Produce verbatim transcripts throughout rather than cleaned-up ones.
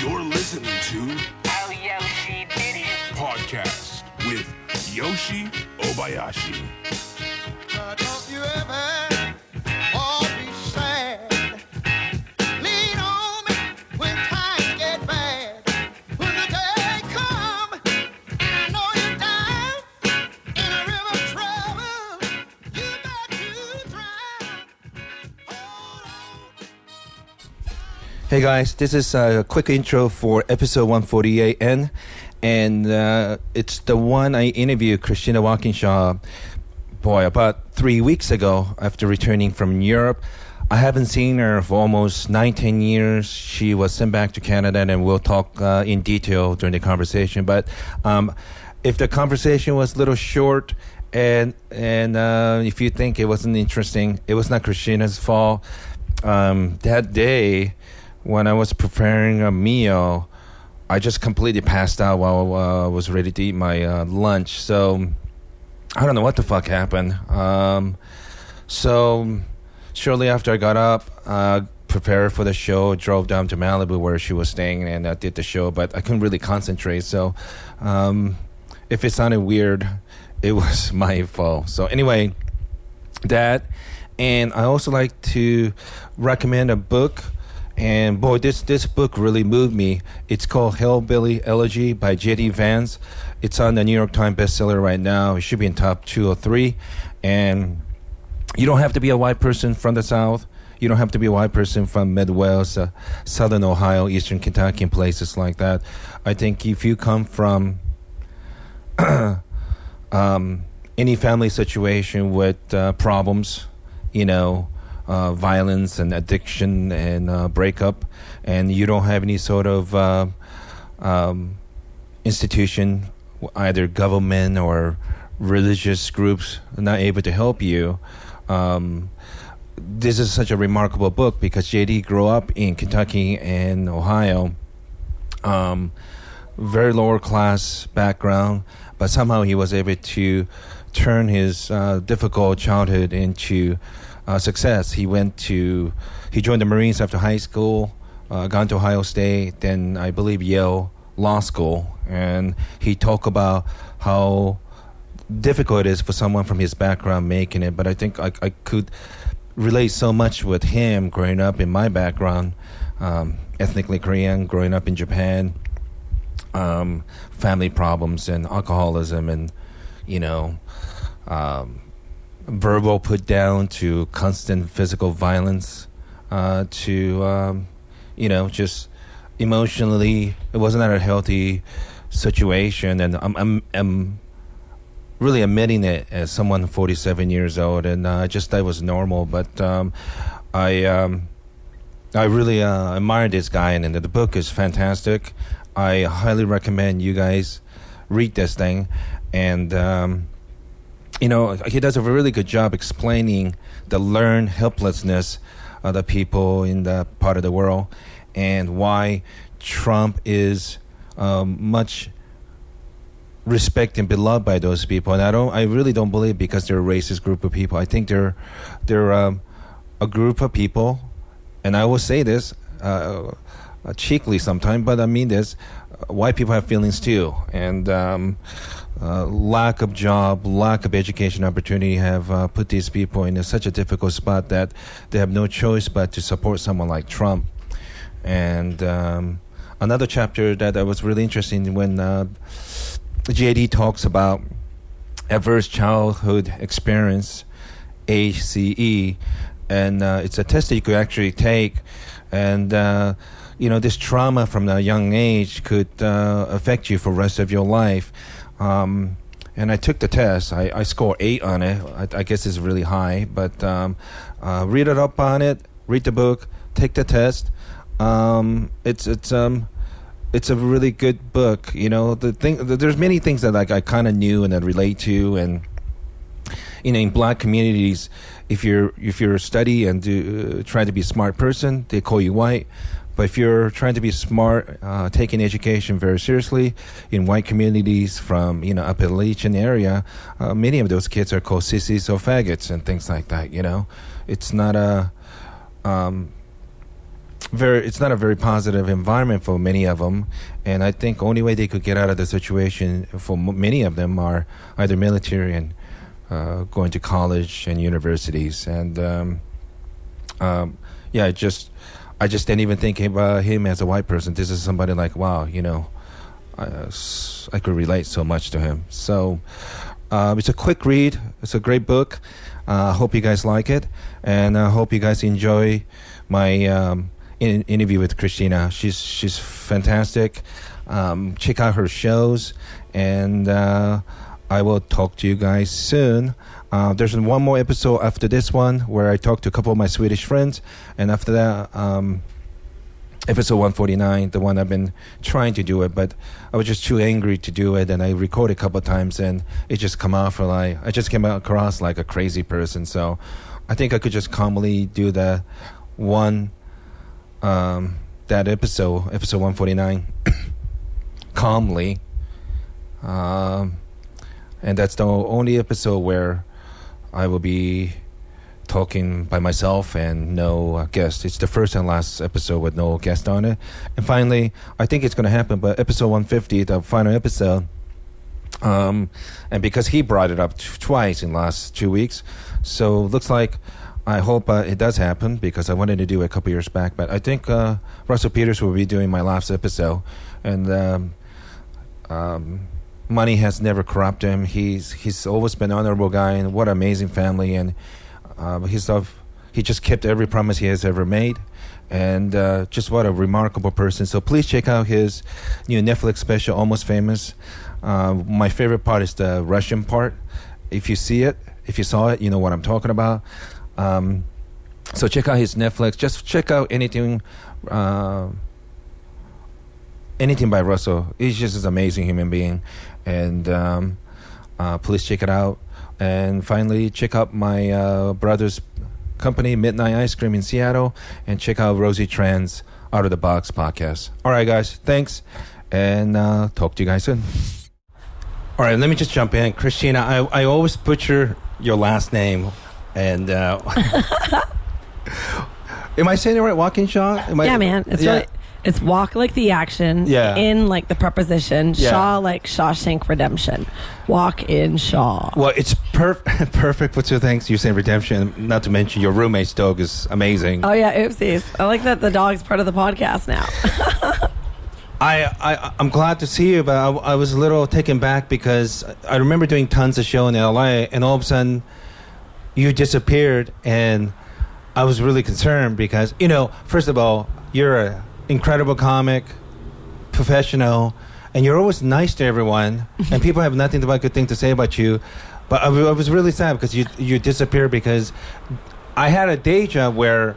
You're listening to Oh, Yoshi did it. Podcast with Yoshi Obayashi. Uh, don't you ever all be sad. Lean on me when times get bad. When the day come and I know you're down in a river of trouble, you got to drown. Hold on. Hey guys, this is a quick intro for episode one forty-eight N, and uh, it's the one I interviewed Christina Walkinshaw, boy, about three weeks ago after returning from Europe. I haven't seen her for almost nine, ten years. She was sent back to Canada, and we'll talk uh, in detail during the conversation. But um, if the conversation was a little short, and and uh, if you think it wasn't interesting, it was not Christina's fault. Um, that day, when I was preparing a meal, I just completely passed out while uh, I was ready to eat my uh, lunch. So I don't know what the fuck happened. Um, so shortly after I got up, uh, prepared for the show, drove down to Malibu where she was staying, and I did the show. But I couldn't really concentrate. So um, if it sounded weird, it was my fault. So anyway, that. And I also like to recommend a book. And boy, this, this book really moved me. It's called Hillbilly Elegy by J D. Vance. It's on the New York Times bestseller right now. It should be in top two or three. And you don't have to be a white person from the South. You don't have to be a white person from Midwest, uh, Southern Ohio, Eastern Kentucky, and places like that. I think if you come from um, any family situation with uh, problems, you know, Uh, violence and addiction and uh, breakup, and you don't have any sort of uh, um, institution, either government or religious groups, not able to help you. Um, this is such a remarkable book because J D grew up in Kentucky and Ohio, um, very lower class background, but somehow he was able to turn his uh, difficult childhood into Uh, success. He went to, he joined the Marines after high school, uh, gone to Ohio State, then I believe Yale Law School, and he talked about how difficult it is for someone from his background making it. But I think I, I could relate so much with him growing up in my background, um, ethnically Korean, growing up in Japan, um, family problems and alcoholism and, you know, um, verbal put down to constant physical violence, uh, to, um, you know, just emotionally, it wasn't a healthy situation. And I'm, I'm, I'm really admitting it as someone forty-seven years old, and uh, I just thought it was normal. But um, I, um, I really uh, admire this guy, and, and the book is fantastic. I highly recommend you guys read this thing, and um, you know, he does a really good job explaining the learned helplessness of the people in that part of the world and why Trump is um, much respected and beloved by those people. And I don't, I really don't believe because they're a racist group of people. I think they're they're um, a group of people, and I will say this uh, cheekily sometimes, but I mean this: uh, white people have feelings too, and Um, Uh, lack of job, lack of education opportunity have uh, put these people in a, such a difficult spot that they have no choice but to support someone like Trump. And um, another chapter that I was really interesting when uh, J D talks about adverse childhood experience, A C E, and uh, it's a test that you could actually take, and uh, you know, this trauma from a young age could uh, affect you for the rest of your life. Um, and I took the test. I, I scored eight on it. I, I guess it's really high, but um, uh, read it up on it. Read the book. Take the test. Um, it's it's um it's a really good book. You know, the thing. The, there's many things that like I kind of knew and I relate to, and you know, in black communities, if you're if you're study and do uh, try to be a smart person, they call you white. But if you're trying to be smart, uh, taking education very seriously, in white communities from, you know, Appalachian area, uh, many of those kids are called sissies or faggots and things like that, you know. It's not a, um, very. It's not a very positive environment for many of them, and I think only way they could get out of the situation for m- many of them are either military and uh, going to college and universities, and um, um, yeah, I just I just didn't even think about him as a white person. This is somebody like, wow, you know, I, uh, s- I could relate so much to him. So um, it's a quick read. It's a great book. I uh, hope you guys like it, and I hope you guys enjoy my um, in- interview with Christina. She's she's fantastic. Um, check out her shows, and uh, I will talk to you guys soon. Uh, there's one more episode after this one where I talk to a couple of my Swedish friends, and after that, um, episode one forty-nine, the one I've been trying to do it, but I was just too angry to do it, and I recorded a couple of times, and it just come out for like, I just came across like a crazy person, so I think I could just calmly do the one, um, that episode, episode one forty-nine, calmly, um, and that's the only episode where I will be talking by myself and no uh, guest. It's the first and last episode with no guest on it. And finally, I think it's going to happen, but episode one fifty, the final episode, um, and because he brought it up t- twice in the last two weeks, so looks like I hope uh, it does happen, because I wanted to do it a couple years back, but I think uh, Russell Peters will be doing my last episode, and um, um, money has never corrupted him. He's he's always been an honorable guy, and what an amazing family, and uh, he's of, he just kept every promise he has ever made, and uh, just what a remarkable person. So please check out his new Netflix special, Almost Famous. Uh, my favorite part is the Russian part. If you see it, if you saw it, you know what I'm talking about. Um, so check out his Netflix. Just check out anything, uh, anything by Russell. He's just an amazing human being, and um, uh, please check it out. And finally, check out my uh, brother's company, Midnight Ice Cream in Seattle, and check out Rosie Tran's Out of the Box podcast. All right, guys, thanks, and uh, talk to you guys soon. All right, let me just jump in. Christina, I, I always butcher your last name, and uh, am I saying it right? Walkinshaw? Am I, Yeah, man. It's yeah. really, it's walk like the action. Yeah. In like the preposition. Yeah. Shaw like Shawshank Redemption. Walk in Shaw. Well, it's perf- perfect for two things. You're saying redemption, not to mention your roommate's dog is amazing. Oh yeah, oopsies. I like that the dog's part of the podcast now. I, I, I'm glad to see you, but I, I was a little taken back because I remember doing tons of show in L A, and all of a sudden you disappeared, and I was really concerned because, you know, first of all, you're an incredible comic, professional, and you're always nice to everyone, and people have nothing but good things to say about you. But I, w- I was really sad because you you disappeared, because I had a day job where,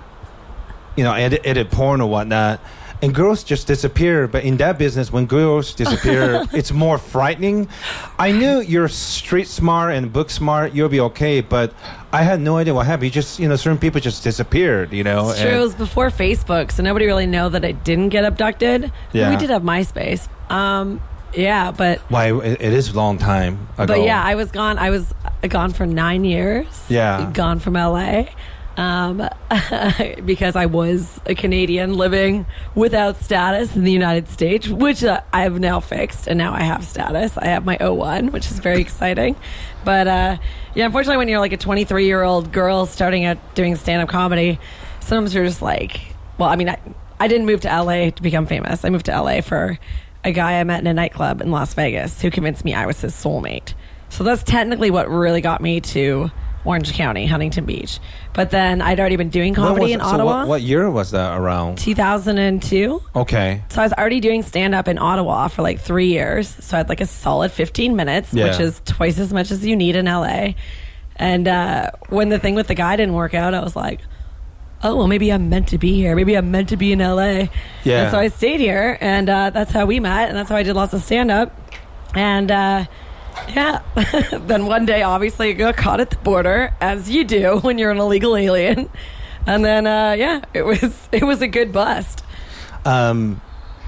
you know, I edit, edit porn or whatnot, and girls just disappear. But in that business, when girls disappear, it's more frightening. I knew you're street smart and book smart, you'll be okay, but I had no idea what happened. You just, you know, certain people just disappeared, you know. It's true. and- It was before Facebook, so nobody really know that I didn't get abducted. Yeah. We did have MySpace. Um, yeah, but Why, it, it is a long time ago. but yeah, I was gone. I was gone for nine years. Yeah. Gone from L A. Um, because I was a Canadian living without status in the United States, which uh, I have now fixed, and now I have status. I have my O one, which is very exciting. But uh, yeah, unfortunately, when you're like a twenty-three year old girl starting out doing stand up comedy, sometimes you're just like, well, I mean, I, I didn't move to L A to become famous. I moved to L A for a guy I met in a nightclub in Las Vegas who convinced me I was his soulmate. So that's technically what really got me to Orange County, Huntington Beach. But then I'd already been doing When comedy was in it- so Ottawa. what, what year was that around? two thousand two. Okay. So I was already doing stand-up in Ottawa for like three years. So I had like a solid fifteen minutes, Yeah. which is twice as much as you need in L A. And uh, when the thing with the guy didn't work out, I was like, oh, well, maybe I'm meant to be here. Maybe I'm meant to be in L A. Yeah. And so I stayed here, and uh, that's how we met, and that's how I did lots of stand-up. And uh, yeah, then one day, obviously, I got caught at the border, as you do when you're an illegal alien. And then, uh, yeah, it was it was a good bust. Um,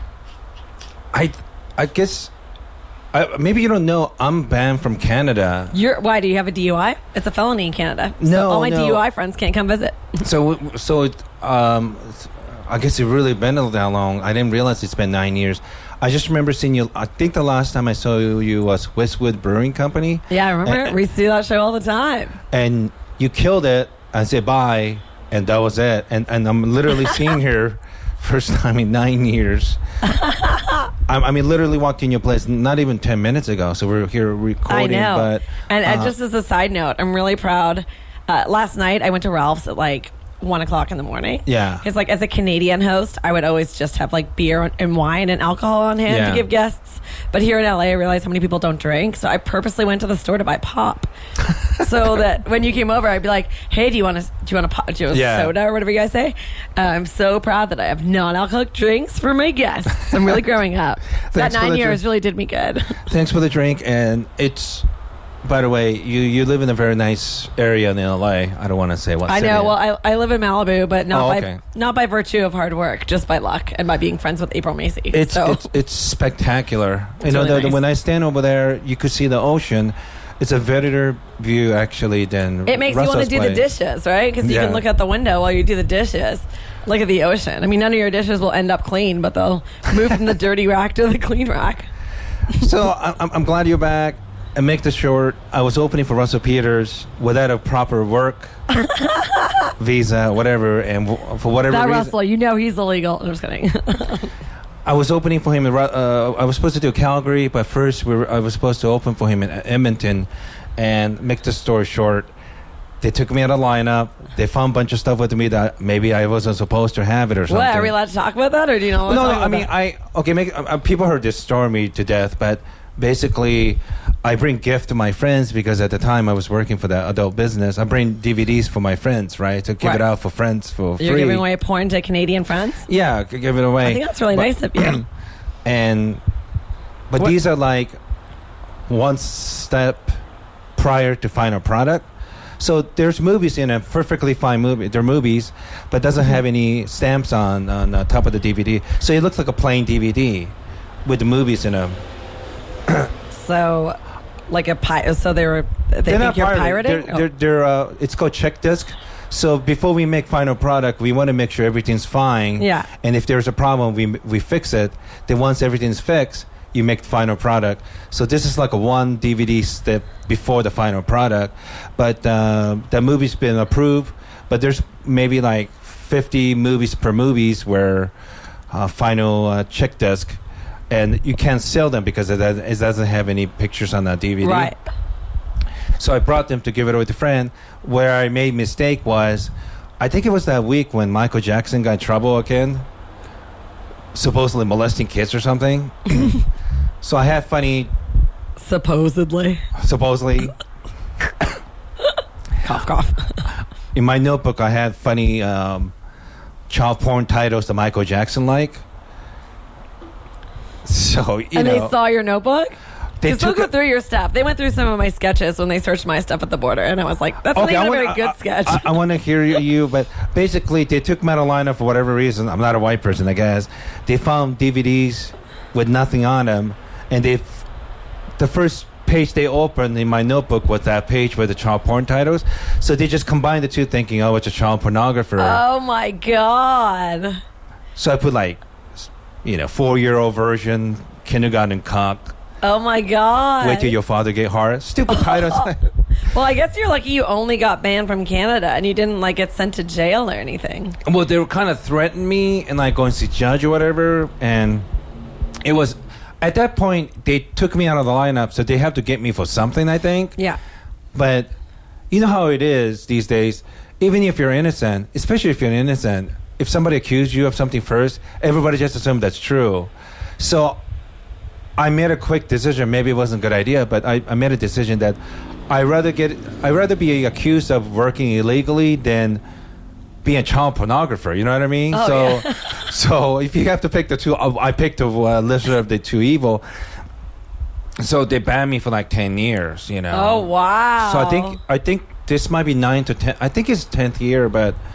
I, I guess, I, maybe you don't know, I'm banned from Canada. You're why do you have a D U I? It's a felony in Canada. No, so all my no. D U I friends can't come visit. So, so, um, I guess it really been that long. I didn't realize it's been nine years. I just remember seeing you. I think the last time I saw you was Westwood Brewing Company. Yeah, I remember. And, we see that show all the time. And you killed it. I said bye, and that was it. And and I'm literally seeing her first time in nine years. I, I mean, literally walked in your place not even ten minutes ago. So we're here recording. I know. But, and uh, uh, just as a side note, I'm really proud. Uh, last night, I went to Ralph's at like one o'clock in the morning. Yeah. Because like as a Canadian host, I would always just have like beer and wine and alcohol on hand Yeah. to give guests. But here in L A, I realized how many people don't drink, so I purposely went to the store to buy pop, so that when you came over, I'd be like, "Hey, do you want to do you want a pop, do you want a Yeah. soda or whatever you guys say?" Uh, I'm so proud that I have non-alcoholic drinks for my guests. I'm really growing up. that Thanks for nine the years drink. really did me good. Thanks for the drink. And it's, by the way, you, you live in a very nice area in L A. I don't want to say what I city. know. Well, I, I live in Malibu, but not Oh, by okay. not by virtue of hard work, just by luck and by being friends with April Macy. It's so. it's it's spectacular. you know, really the, the- nice. when I stand over there, you could see the ocean. It's a better view actually than It makes you want Russell's to do the place. dishes, right? Because you Yeah. can look out the window while you do the dishes. Look at the ocean. I mean, none of your dishes will end up clean, but they'll move from the dirty rack to the clean rack. So I- I'm I'm glad you're back. And make this short, I was opening for Russell Peters without a proper work visa, whatever, and w- for whatever That reason, Russell, you know he's illegal. I'm just kidding. I was opening for him. In, Ru- uh, I was supposed to do Calgary, but first we were, I was supposed to open for him in Edmonton. And make the story short, they took me out of lineup. They found a bunch of stuff with me that maybe I wasn't supposed to have it or something. What, are we allowed to talk about that, or do you know? No, no. I mean, I okay. Make uh, people heard this story me to death, but basically, I bring gift to my friends because at the time I was working for the adult business. I bring D V Ds for my friends, right, to give Right. it out for friends for You're free. giving away porn to Canadian friends. Yeah, c- give it away. I think that's really But- nice of you. And but What- these are like one step prior to final product. So there's movies in a perfectly fine movie. They're movies, but doesn't have any stamps on on the top of the D V D. So it looks like a plain D V D with the movies in them. So, like a pi- So they were. They They're think not you're pirated. pirating. They're, they're, they're, uh, it's called check disc. So before we make final product, we want to make sure everything's fine. Yeah. And if there's a problem, we we fix it. Then once everything's fixed, you make the final product. So this is like a one D V D step before the final product. But uh, the movie's been approved. But there's maybe like fifty movies per movies where uh, final uh, check disc. And you can't sell them because it doesn't, it doesn't have any pictures on that D V D. Right. So I brought them to give it away to a friend. Where I made mistake was, I think it was that week when Michael Jackson got in trouble again, supposedly molesting kids or something. So I had funny, Supposedly. supposedly, Cough, cough. in my notebook I had funny um, child porn titles that Michael Jackson like. So, you and know. they saw your notebook? They Because they'll took go it- through your stuff. They went through some of my sketches when they searched my stuff at the border, and I was like, that's not even a wanna- very good I- sketch. I, I want to hear you, but basically, they took me out of lineup for whatever reason. I'm not a white person, I guess. They found D V Ds with nothing on them, and they, f- the first page they opened in my notebook was that page with the child porn titles. So they just combined the two, thinking, oh, it's a child pornographer. Oh my god. So I put like, you know, four-year-old version, kindergarten cock. Oh my god. Wait till your father get hard. Stupid titles. Well, I guess you're lucky you only got banned from Canada and you didn't like get sent to jail or anything. Well, they were kind of threatening me and like going to see judge or whatever, and it was at that point they took me out of the lineup, so they have to get me for something, I think. Yeah. But you know how it is these days. Even if you're innocent, especially if you're innocent, if somebody accused you of something first, everybody just assumes that's true. So I made a quick decision. Maybe it wasn't a good idea, but I, I made a decision that I rather get I rather be accused of working illegally than being a child pornographer. You know what I mean? Oh, so, yeah. so if you have to pick the two, I picked the uh, lesser of the two evil. So they banned me for like ten years. You know. Oh wow. So I think I think this might be nine to ten. I think it's tenth year, but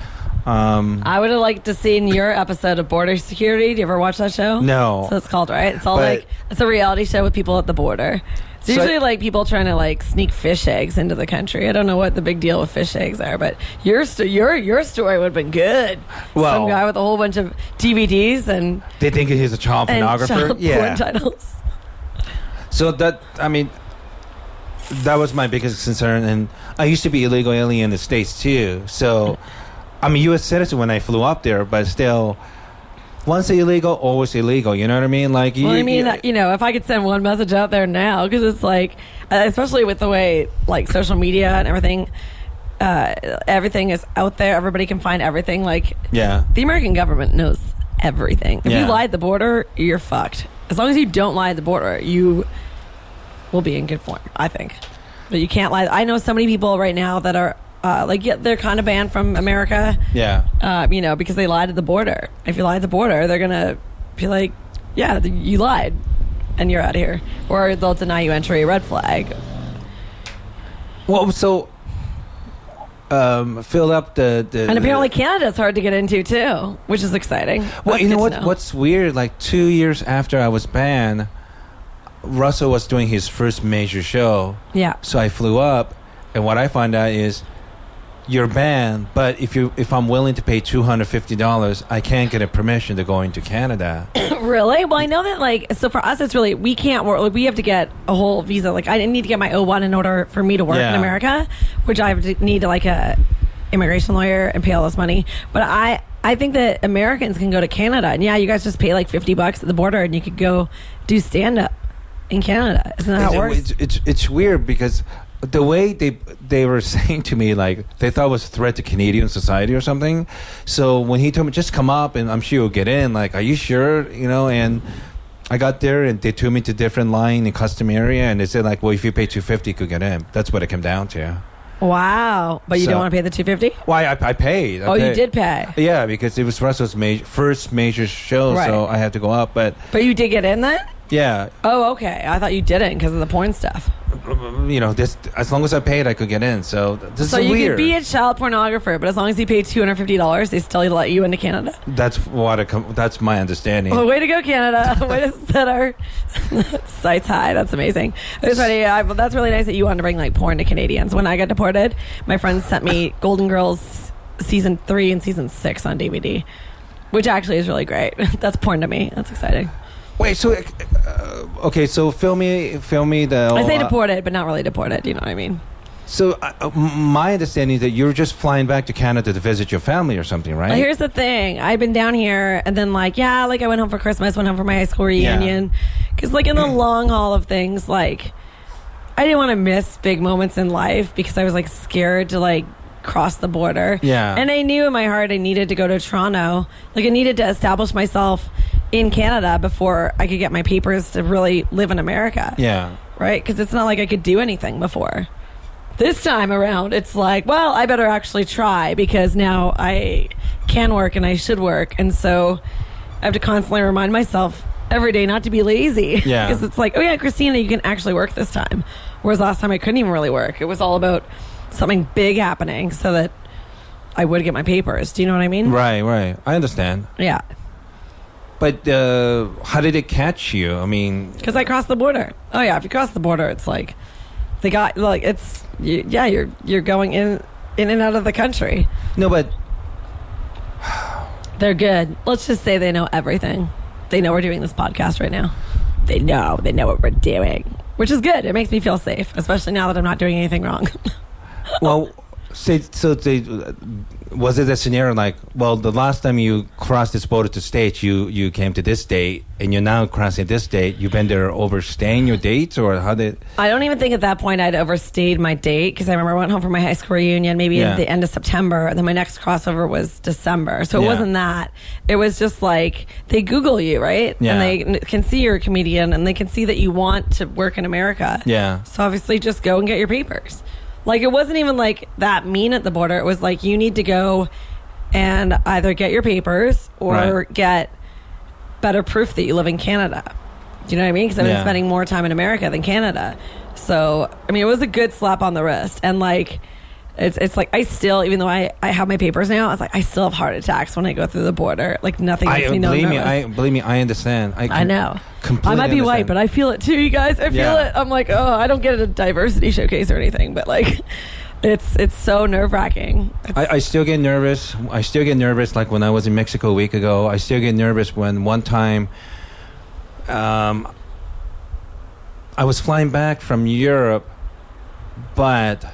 Um, I would have liked to seen your episode of Border Security. Do you ever watch that show? No. So it's called, right? It's all But- like, it's a reality show with people at the border. It's So- usually like people trying to like sneak fish eggs into the country. I don't know what the big deal with fish eggs are, but your sto- your your story would have been good. Well- Some guy with a whole bunch of D V Ds and, they think he's a child and pornographer. child yeah. porn titles. So that, I mean, that was my biggest concern. And I used to be illegal alien in the States too. So I'm a U S citizen when I flew up there, but still, once illegal, always illegal. You know what I mean? Like, you, Well, I mean, you- you know, if I could send one message out there now, because it's like, uh, especially with the way like social media and everything, uh, everything is out there. Everybody can find everything. Like, yeah. the American government knows everything. If Yeah. you lie at the border, you're fucked. As long as you don't lie at the border, you will be in good form, I think. But you can't lie. I know so many people right now that are uh, like, yeah, they're kind of banned from America. Yeah. Uh, you know, because they lied at the border. If you lie at the border, they're gonna be like, yeah, th- you lied, and you're out of here, or they'll deny you entry, red flag. Well, so um, fill up the, the And apparently Canada's hard to get into too, which is exciting. Well, That's you know good what? to know. What's weird? Like two years after I was banned, Russell was doing his first major show. Yeah. So I flew up, and what I found out is, you're banned, but if you if I'm willing to pay two hundred fifty dollars, I can't get a permission to go into Canada. Really? Well, I know that, like, so for us, it's really, we can't work, like, we have to get a whole visa. Like, I need to get my O one in order for me to work Yeah. in America, which I have to need, like, a immigration lawyer and pay all this money. But I, I think that Americans can go to Canada. And yeah, you guys just pay, like, fifty bucks at the border and you could go do stand-up in Canada. Isn't that how it works? It's, it's it's weird because the way they they were saying to me, like, they thought it was a threat to Canadian society or something. So when he told me, just come up and I'm sure you'll get in, like, are you sure? You know, and I got there and they took me to different line and custom area, and they said, like, well, if you pay two fifty, you could get in. That's what it came down to. Wow. But you So- don't want to pay the two hundred fifty Why I, I paid. I Oh, you paid. did pay. Yeah, because it was Russell's ma- first major show, Right. so I had to go up. But But you did get in then? yeah, Oh, okay. I thought you didn't because of the porn stuff. you know, this as long as I paid, I could get in. So this So is you weird. could be a child pornographer, but as long as you pay two hundred fifty dollars, they still let you into Canada. That's what it com- that's my understanding. Well, way to go, Canada. Way to set our sights high. That's amazing. It's funny. I, well, that's really nice that you wanted to bring like porn to Canadians. When I got deported, my friends sent me Golden Girls season three and season six on D V D, which actually is really great. That's porn to me. That's exciting. Wait, so uh, okay, so film me, film me the. I say uh, deported, but not really deported. You know what I mean? So uh, m- my understanding is that you're just flying back to Canada to visit your family or something, right? Well, here's the thing. I've been down here, and then, like, yeah, like, I went home for Christmas, went home for my high school Yeah. reunion. Because, like, in the long haul of things, like, I didn't want to miss big moments in life because I was, like, scared to, like, cross the border. Yeah. And I knew in my heart I needed to go to Toronto. Like, I needed to establish myself in Canada before I could get my papers to really live in America. Yeah. Right? Because it's not like I could do anything before. This time around, it's like, well, I better actually try because now I can work and I should work. And so I have to constantly remind myself every day not to be lazy. Yeah. Because it's like, oh, yeah, Christina, you can actually work this time. Whereas last time I couldn't even really work. It was all about something big happening so that I would get my papers. Do you know what I mean? Right, right. I understand. Yeah. But uh, how did it catch you? I mean, Because I crossed the border. Oh, yeah. If you cross the border, it's like, they got, like, it's, you, yeah, you're you're going in in and out of the country. no, but They're good. Let's just say they know everything. They know we're doing this podcast right now. They know. They know what we're doing, which is good. It makes me feel safe, especially now that I'm not doing anything wrong. well, say, so they, was it a scenario like, well, the last time you crossed this border to States, you, you came to this date, and you're now crossing this date. You've been there overstaying your dates, or how did? I don't even think at that point I'd overstayed my date because I remember I went home for my high school reunion maybe Yeah. at the end of September, and then my next crossover was December. So it Yeah. wasn't that. It was just like they Google you, right? Yeah. And they n- can see you're a comedian, and they can see that you want to work in America. Yeah. So obviously just go and get your papers. Like, it wasn't even like that mean at the border. It was like you need to go and either get your papers or Right. get better proof that you live in Canada. Do you know what I mean? Because I've been Yeah. spending more time in America than Canada. So, I mean, it was a good slap on the wrist. And, like, It's it's like I still, even though I, I have my papers now, it's like I still have heart attacks when I go through the border. Like nothing makes I, me no believe nervous. me, I believe me, I understand. I, I com- know. Completely I might be understand. white, but I feel it too, you guys. I feel Yeah. it. I'm like, oh, I don't get a diversity showcase or anything, but like, it's it's so nerve wracking. I, I still get nervous. I still get nervous. Like when I was in Mexico a week ago, I still get nervous when one time, um, I was flying back from Europe, but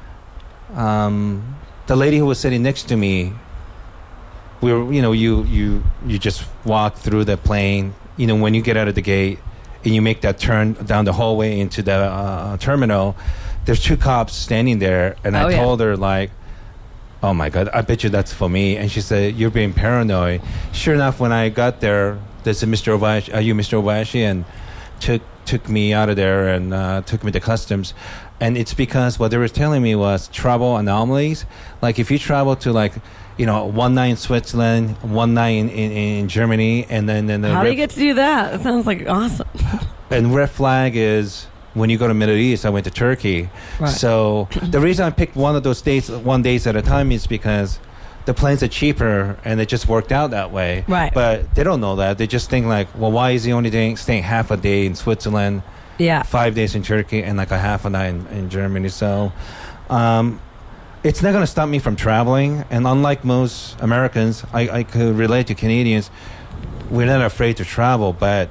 um, the lady who was sitting next to me, we were, you know, you you you just walk through the plane. You know, when you get out of the gate and you make that turn down the hallway into the uh, terminal, there's two cops standing there, and I Oh, yeah. told her like, "Oh my God, I bet you that's for me." And she said, "You're being paranoid." Sure enough, when I got there, they said, "Mister Obayashi, are you Mister Obayashi?" And took took me out of there and uh, took me to customs. And it's because what they were telling me was travel anomalies. Like if you travel to like, you know, one night in Switzerland, one night in, in, in Germany, and then then the How do red- you get to do that? That sounds like awesome. and red flag is when you go to Middle East. I went to Turkey, Right. so the reason I picked one of those dates, one days at a time, is because the planes are cheaper, and it just worked out that way. Right. But they don't know that. They just think like, well, why is he only doing, staying half a day in Switzerland, Yeah. five days in Turkey, and like a half a night in, in Germany? So, um, it's not going to stop me from traveling. And unlike most Americans, I, I could relate to Canadians. We're not afraid to travel, but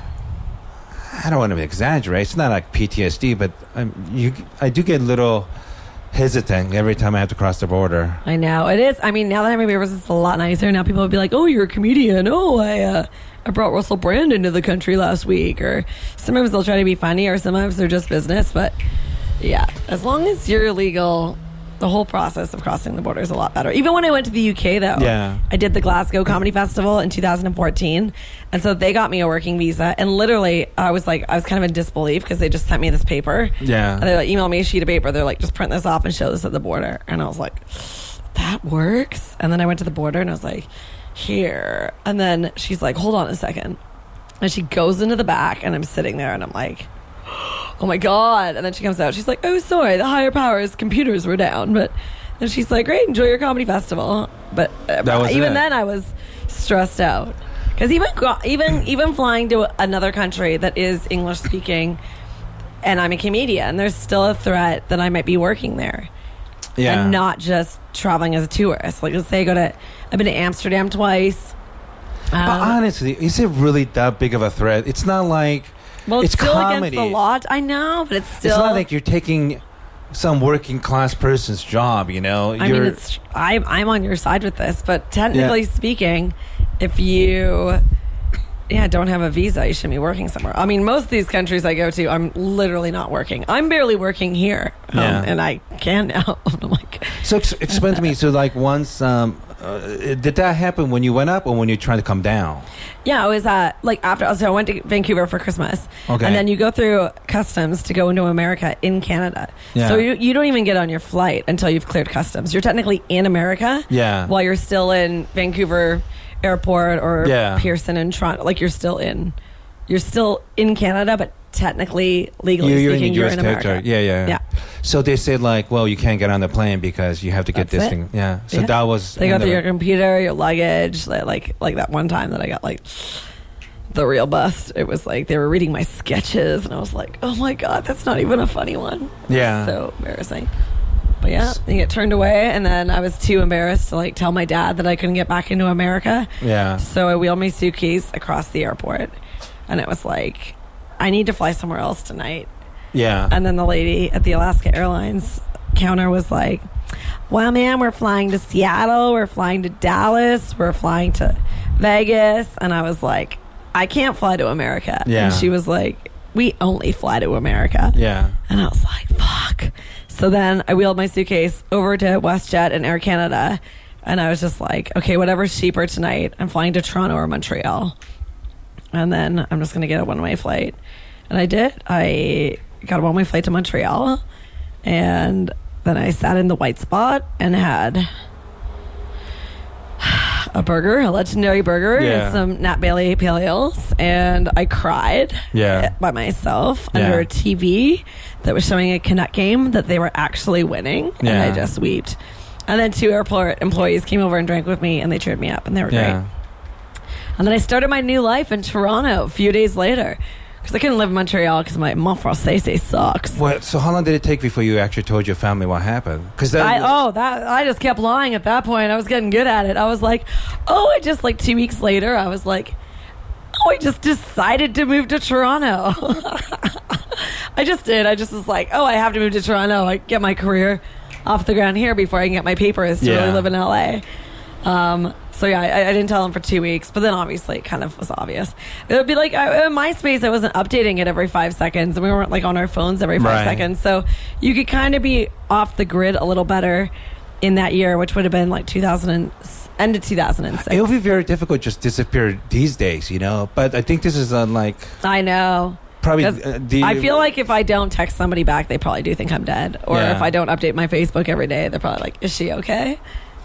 I don't want to exaggerate. It's not like P T S D, but um, you, I do get a little hesitant every time I have to cross the border. I know it is. I mean, now that I have my papers, it's a lot nicer. Now people would be like, "Oh, you're a comedian. Oh, I uh, I brought Russell Brand into the country last week." Or sometimes they'll try to be funny, or sometimes they're just business. But yeah, as long as you're legal, the whole process of crossing the border is a lot better. Even when I went to the U K, though, Yeah. I did the Glasgow Comedy Festival in two thousand fourteen, and so they got me a working visa. And literally, I was like, I was kind of in disbelief because they just sent me this paper. Yeah. And they like emailed me a sheet of paper. They're like, just print this off and show this at the border. And I was like, that works. And then I went to the border and I was like, here. And then she's like, hold on a second. And she goes into the back, and I'm sitting there, and I'm like, oh my God. And then she comes out. She's like, oh, sorry, the higher powers computers were down. But then she's like, great, enjoy your comedy festival. But uh, That was even it. then I was stressed out. Because even, go- even, even flying to another country that is English speaking, and I'm a comedian, there's still a threat that I might be working there. Yeah. And not just traveling as a tourist. Like, let's say I go to, I've been to Amsterdam twice. But Um, honestly, is it really that big of a threat? It's not like well, it's, it's still comedy. against the law. I know, but it's still. It's not like you're taking some working class person's job, you know? I you're, mean, it's. I'm I'm on your side with this, but technically Yeah. speaking, if you, yeah, don't have a visa, you shouldn't be working somewhere. I mean, most of these countries I go to, I'm literally not working. I'm barely working here, um, Yeah. and I can now. I'm like, So ex- explain to me. So like once, um, uh, did that happen when you went up or when you're trying to come down? yeah, it was uh, like after. So I went to Vancouver for Christmas, Okay. and then you go through customs to go into America in Canada. Yeah. So you you don't even get on your flight until you've cleared customs. You're technically in America, Yeah. while you're still in Vancouver Airport or Yeah. Pearson and Toronto. Like you're still in, you're still in Canada, but technically, legally You're, you're in speaking, the you're U S in America. territory. Yeah, yeah, Yeah. So they said like, well, you can't get on the plane because you have to get That's this it. thing. Yeah. So Yeah. that was. They go and through the- your computer, your luggage, like like like that one time that I got like the real bust. It was like they were reading my sketches, and I was like, oh my God, that's not even a funny one. Yeah. So embarrassing. But yeah, you get turned away, and then I was too embarrassed to like tell my dad that I couldn't get back into America. Yeah. So I wheeled my suitcase across the airport, and it was like, I need to fly somewhere else tonight. Yeah. And then the lady at the Alaska Airlines counter was like, well, ma'am, we're flying to Seattle, we're flying to Dallas, we're flying to Vegas. And I was like, I can't fly to America. Yeah. And she was like, we only fly to America. Yeah. And I was like, fuck. So then I wheeled my suitcase over to WestJet and Air Canada. And I was just like, okay, whatever's cheaper tonight, I'm flying to Toronto or Montreal. And then I'm just going to get a one-way flight. And I did. I got a one-way flight to Montreal. And then I sat in the white spot and had a burger, a legendary burger, Yeah. and some Nat Bailey Pale Ales, and I cried Yeah. by myself Yeah. under a T V that was showing a Canuck game that they were actually winning, and Yeah. I just wept. And then two airport employees came over and drank with me, and they cheered me up, and they were Yeah. great. And then I started my new life in Toronto a few days later because I couldn't live in Montreal because my Mont Francais sucks. Well, so how long did it take before you actually told your family what happened? Because I, oh, that I just kept lying at that point. I was getting good at it. I was like, oh, I just like two weeks later, I was like, oh, I just decided to move to Toronto. I just did. I just was like, oh, I have to move to Toronto. I get my career off the ground here before I can get my papers to Yeah. really live in L A. Um, so yeah, I, I didn't tell them for two weeks, but then obviously it kind of was obvious. It would be like uh, MySpace. I wasn't updating it every five seconds, and we weren't like on our phones every five Right. seconds. So you could kind of be off the grid a little better in that year, which would have been like two thousand and, end of two thousand six. it would be very difficult to just disappear these days, you know. But I think this is unlike I know. probably. 'Cause Uh, the, I feel like if I don't text somebody back, they probably do think I'm dead. Or Yeah. if I don't update my Facebook every day, they're probably like, is she okay?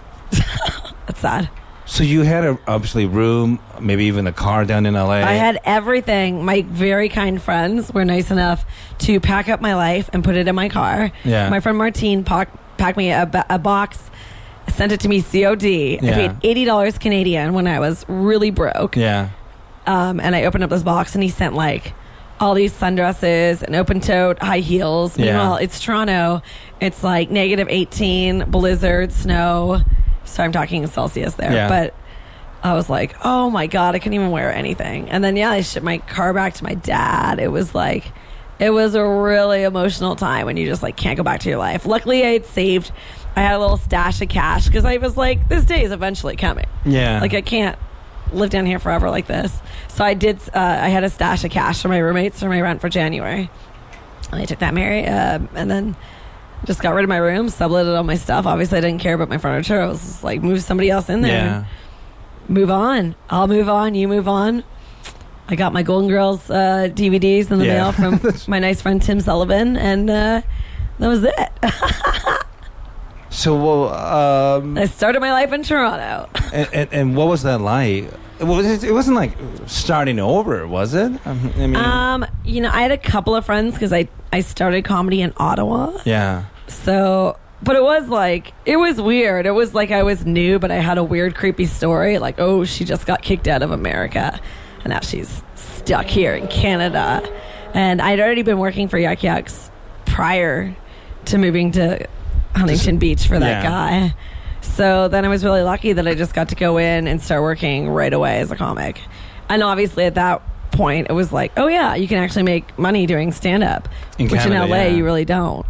That's sad. So you had a obviously room, maybe even a car down in L A. I had everything. My very kind friends were nice enough to pack up my life and put it in my car. Yeah. My friend Martine pack, packed me a, ba- a box, sent it to me C O D. Yeah. I paid eighty dollars Canadian when I was really broke. Yeah. Um, and I opened up this box and he sent like all these sundresses and open toed high heels. Yeah. Meanwhile, it's Toronto. It's like negative eighteen, blizzard, snow. So I'm talking in Celsius there. Yeah. But I was like, oh my God, I couldn't even wear anything. And then, yeah, I shipped my car back to my dad. It was like, it was a really emotional time when you just like can't go back to your life. Luckily, I had saved, I had a little stash of cash because I was like, this day is eventually coming. Yeah. Like I can't live down here forever like this. So I did. Uh, I had a stash of cash for my roommates for my rent for January. And I took that, Mary, uh, and then just got rid of my room, subletted all my stuff. Obviously, I didn't care about my furniture. I was just like, move somebody else in there. Yeah. Move on. I'll move on. You move on. I got my Golden Girls uh, D V Ds in the Yeah. mail from my nice friend Tim Sullivan, and uh, that was it. So, well, um, I started my life in Toronto. and, and, and what was that like? It, was, it wasn't like starting over, was it? I mean, Um, you know, I had a couple of friends because I, I started comedy in Ottawa. yeah. So, but it was like, it was weird. It was like I was new, but I had a weird, creepy story. Like, oh, she just got kicked out of America, and now she's stuck here in Canada. And I'd already been working for Yuck Yucks prior to moving to Huntington Beach for that Yeah. guy. So then I was really lucky that I just got to go in and start working right away as a comic. And obviously at that point, it was like, oh yeah, you can actually make money doing stand-up, In which Canada, in L A yeah. you really don't.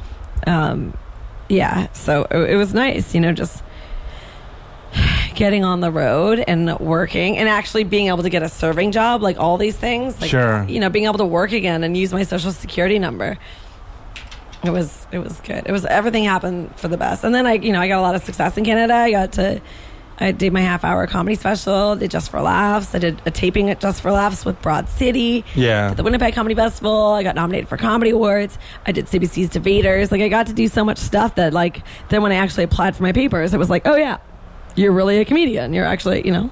Um, yeah, so it, it was nice, you know, just getting on the road and working and actually being able to get a serving job, like all these things. Like, Sure. you know, being able to work again and use my social security number. It was it was good. It was everything happened for the best. And then I, you know, I got a lot of success in Canada. I got to I did my half hour comedy special, did Just for Laughs. I did a taping at Just for Laughs with Broad City. Yeah. Did the Winnipeg Comedy Festival. I got nominated for Comedy Awards. I did C B C's Debaters. Like I got to do so much stuff that like then when I actually applied for my papers, it was like, oh yeah, you're really a comedian. You're actually, you know.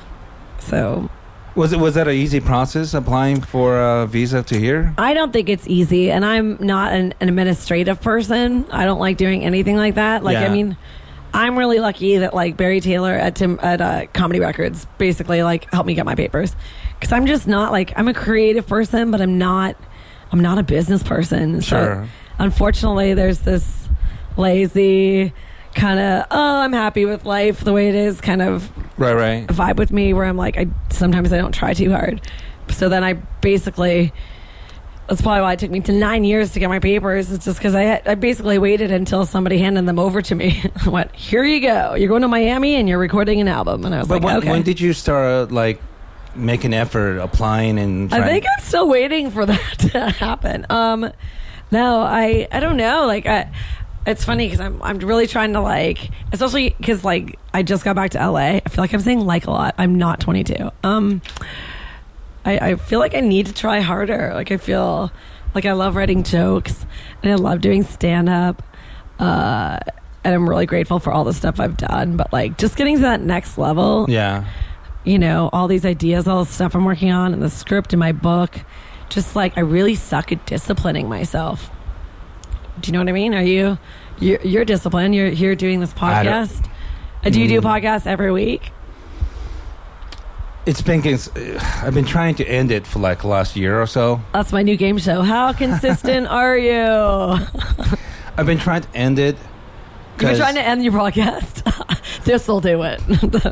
So Was it was that an easy process applying for a visa to here? I don't think it's easy, and I'm not an, an administrative person. I don't like doing anything like that. Like, Yeah. I mean, I'm really lucky that like Barry Taylor at Tim at uh, Comedy Records basically like helped me get my papers because I'm just not like I'm a creative person, but I'm not I'm not a business person. Sure. So unfortunately, there's this lazy kind of oh I'm happy with life the way it is kind of Right, right. vibe with me where I'm like I sometimes I don't try too hard. So then I basically that's probably why it took me to nine years to get my papers. It's just because I had, I basically waited until somebody handed them over to me. I went, here you go. You're going to Miami and you're recording an album. And I was But like, when, okay. when did you start like make an effort applying and I trying? think I'm still waiting for that to happen. Um, no, I I don't know. Like I. It's funny because I'm I'm really trying to like, especially because like I just got back to L A. I feel like I'm saying like a lot. I'm not twenty-two. Um, I, I feel like I need to try harder. Like I feel like I love writing jokes and I love doing stand up. Uh, and I'm really grateful for all the stuff I've done. But like, just getting to that next level, Yeah. you know, all these ideas, all the stuff I'm working on, and the script in my book. Just like, I really suck at disciplining myself. Do you know what I mean? Are you? You're, you're disciplined. You're here doing this I don't- podcast. Uh, Do you do a podcast every week? It's been. It's, I've been trying to end it for like the last year or so. That's my new game show. How consistent are you? I've been trying to end it. You've been 'cause- trying to end your podcast. This'll do it.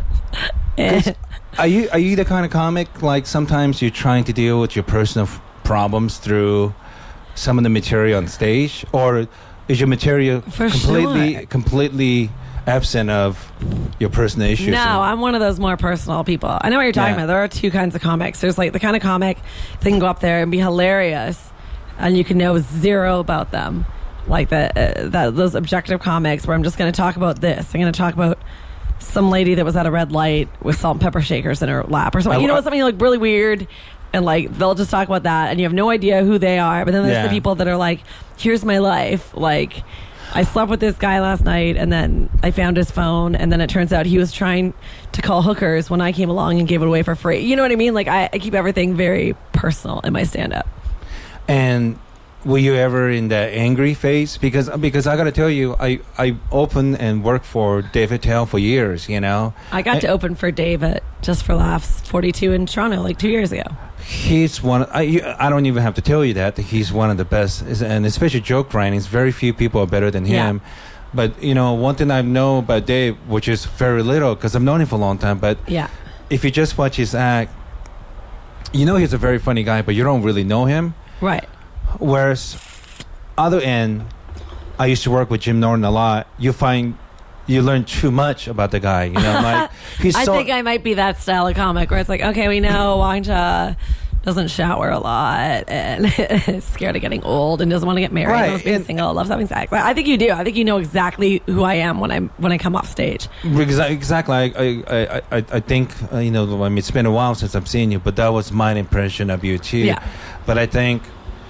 Eh. Are you are you the kind of comic like sometimes you're trying to deal with your personal f- problems through some of the material on stage, or is your material For completely sure. completely absent of your personal issues? No, I'm one of those more personal people. I know what you're talking Yeah. about. There are two kinds of comics. There's like the kind of comic that can go up there and be hilarious, and you can know zero about them. Like the, uh, that those objective comics where I'm just going to talk about this. I'm going to talk about some lady that was at a red light with salt and pepper shakers in her lap or something. I- You know, I- something like really weird. And like they'll just talk about that, and you have no idea who they are. But then there's Yeah. the people that are like, "Here's my life." Like, I slept with this guy last night, and then I found his phone, and then it turns out he was trying to call hookers when I came along and gave it away for free. You know what I mean? Like, I, I keep everything very personal in my stand-up. And were you ever in the angry phase? Because because I got to tell you, I I opened and worked for David Tell for years. You know, I got to open for David Just for Laughs forty-two in Toronto like two years ago. he's one. I you- I don't even have to tell you that he's one of the best, and especially joke writing. Very few people are better than him. Yeah. But you know, one thing I know about Dave, which is very little, because I've known him for a long time. But Yeah. if you just watch his act, you know he's a very funny guy, but you don't really know him. Right. Whereas, other end, I used to work with Jim Norton a lot. You find you learn too much about the guy. You know, like he's I so. think I might be that style of comic where it's like, okay, we know Wangcha doesn't shower a lot and is scared of getting old and doesn't want to get married, Right, loves being and- single, loves having sex. I think you do. I think you know exactly who I am when I when I come off stage. Exa- Exactly. I I, I, I I think uh, you know. I mean, it's been a while since I've seen you, but that was my impression of you too. Yeah. But I think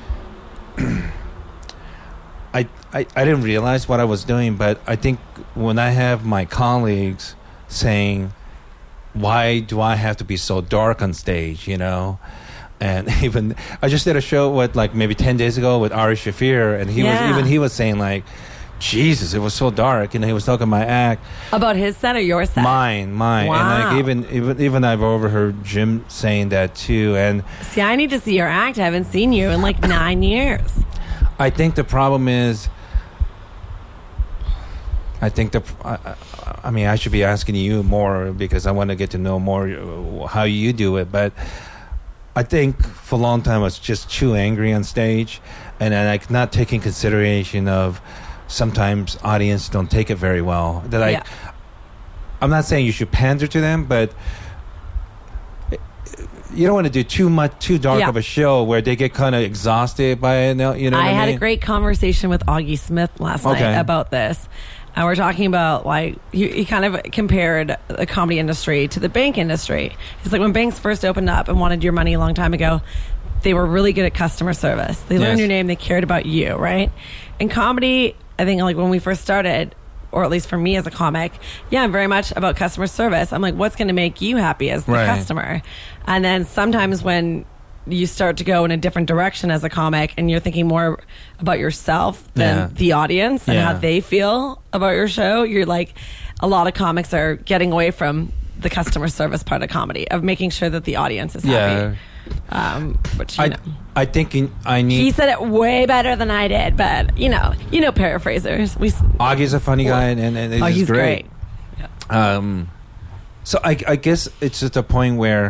I, I I didn't realize what I was doing. But I think when I have my colleagues saying, "Why do I have to be so dark on stage?" You know. And even I just did a show with like maybe ten days ago with Ari Shafir, and he Yeah. was even he was saying like, "Jesus, it was so dark," and he was talking my act. About his set or your set? Mine, mine, and Wow. like even even even I've overheard Jim saying that too. And See, I need to see your act. I haven't seen you in like nine years. I think the problem is, I think the, I, I- I mean, I should be asking you more because I want to get to know more uh, how you do it. But I think for a long time I was just too angry on stage, and then like not taking consideration of sometimes audience don't take it very well. That I, Yeah. I'm not saying you should pander to them, but you don't want to do too much, too dark Yeah. of a show where they get kind of exhausted by it. You know, I what had mean? a great conversation with Augie Smith last Okay. night about this. And we're talking about, like, he, he kind of compared the comedy industry to the bank industry. He's like, when banks first opened up and wanted your money a long time ago, they were really good at customer service. They learned Yes. your name, they cared about you, right? In comedy, I think, like, when we first started, or at least for me as a comic, yeah, I'm very much about customer service. I'm like, what's going to make you happy as the Right. customer? And then sometimes when you start to go in a different direction as a comic and you're thinking more about yourself than Yeah. the audience and Yeah. how they feel about your show, you're like, a lot of comics are getting away from the customer service part of comedy, of making sure that the audience is Yeah. happy. Um, which, you I know. I think in, I need. He said it way better than I did, but you know, you know, paraphrasers. We Augie's a funny guy, and, and, and oh, he's, he's great. great. Um, so I, I guess it's at the point where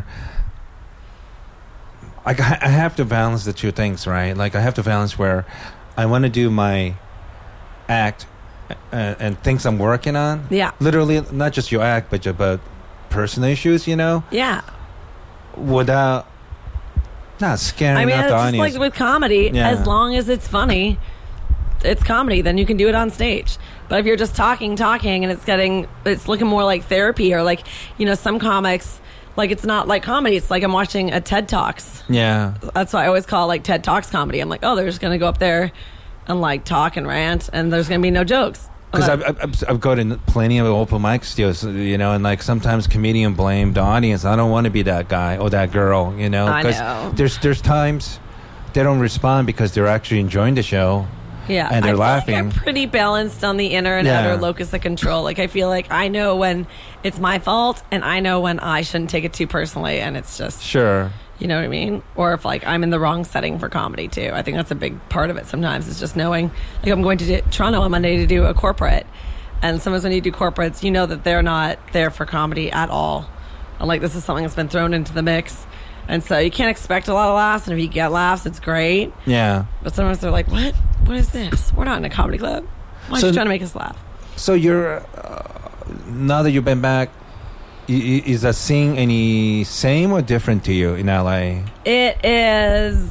I, ca- I have to balance the two things, right? Like I have to balance where I want to do my act uh, and things I'm working on. Yeah. Literally, not just your act, but about personal issues, you know, Yeah, without not scaring I mean, off it's the just audience. like with comedy. Yeah. As long as it's funny, it's comedy. Then you can do it on stage. But if you're just talking, talking, and it's getting, it's looking more like therapy, or like, you know, some comics, like it's not like comedy. It's like I'm watching a TED Talks. yeah. That's why I always call like TED Talks comedy. I'm like, oh, they're just gonna go up there and like talk and rant, and there's gonna be no jokes. Because I've, I've, I've gone to plenty of open mics, still, you know, and like sometimes comedian blame the audience. I don't want to be that guy or that girl, you know. I 'Cause know. There's there's times they don't respond because they're actually enjoying the show. Yeah, and they're I feel laughing. Like I'm pretty balanced on the inner and Yeah. outer locus of control. Like I feel like I know when it's my fault, and I know when I shouldn't take it too personally, and it's just Sure. you know what I mean. Or if like I'm in the wrong setting for comedy too. I think that's a big part of it. Sometimes it's just knowing. Like I'm going to do, Toronto on Monday to do a corporate, and sometimes when you do corporates, you know that they're not there for comedy at all. And like this is something that's been thrown into the mix. And so you can't expect a lot of laughs, and if you get laughs, it's great. Yeah. But sometimes they're like, what? What is this? We're not in a comedy club. Why are So- you trying to make us laugh? So you're uh, now that you've been back, i- i- is that scene any same or different to you in L A? It is.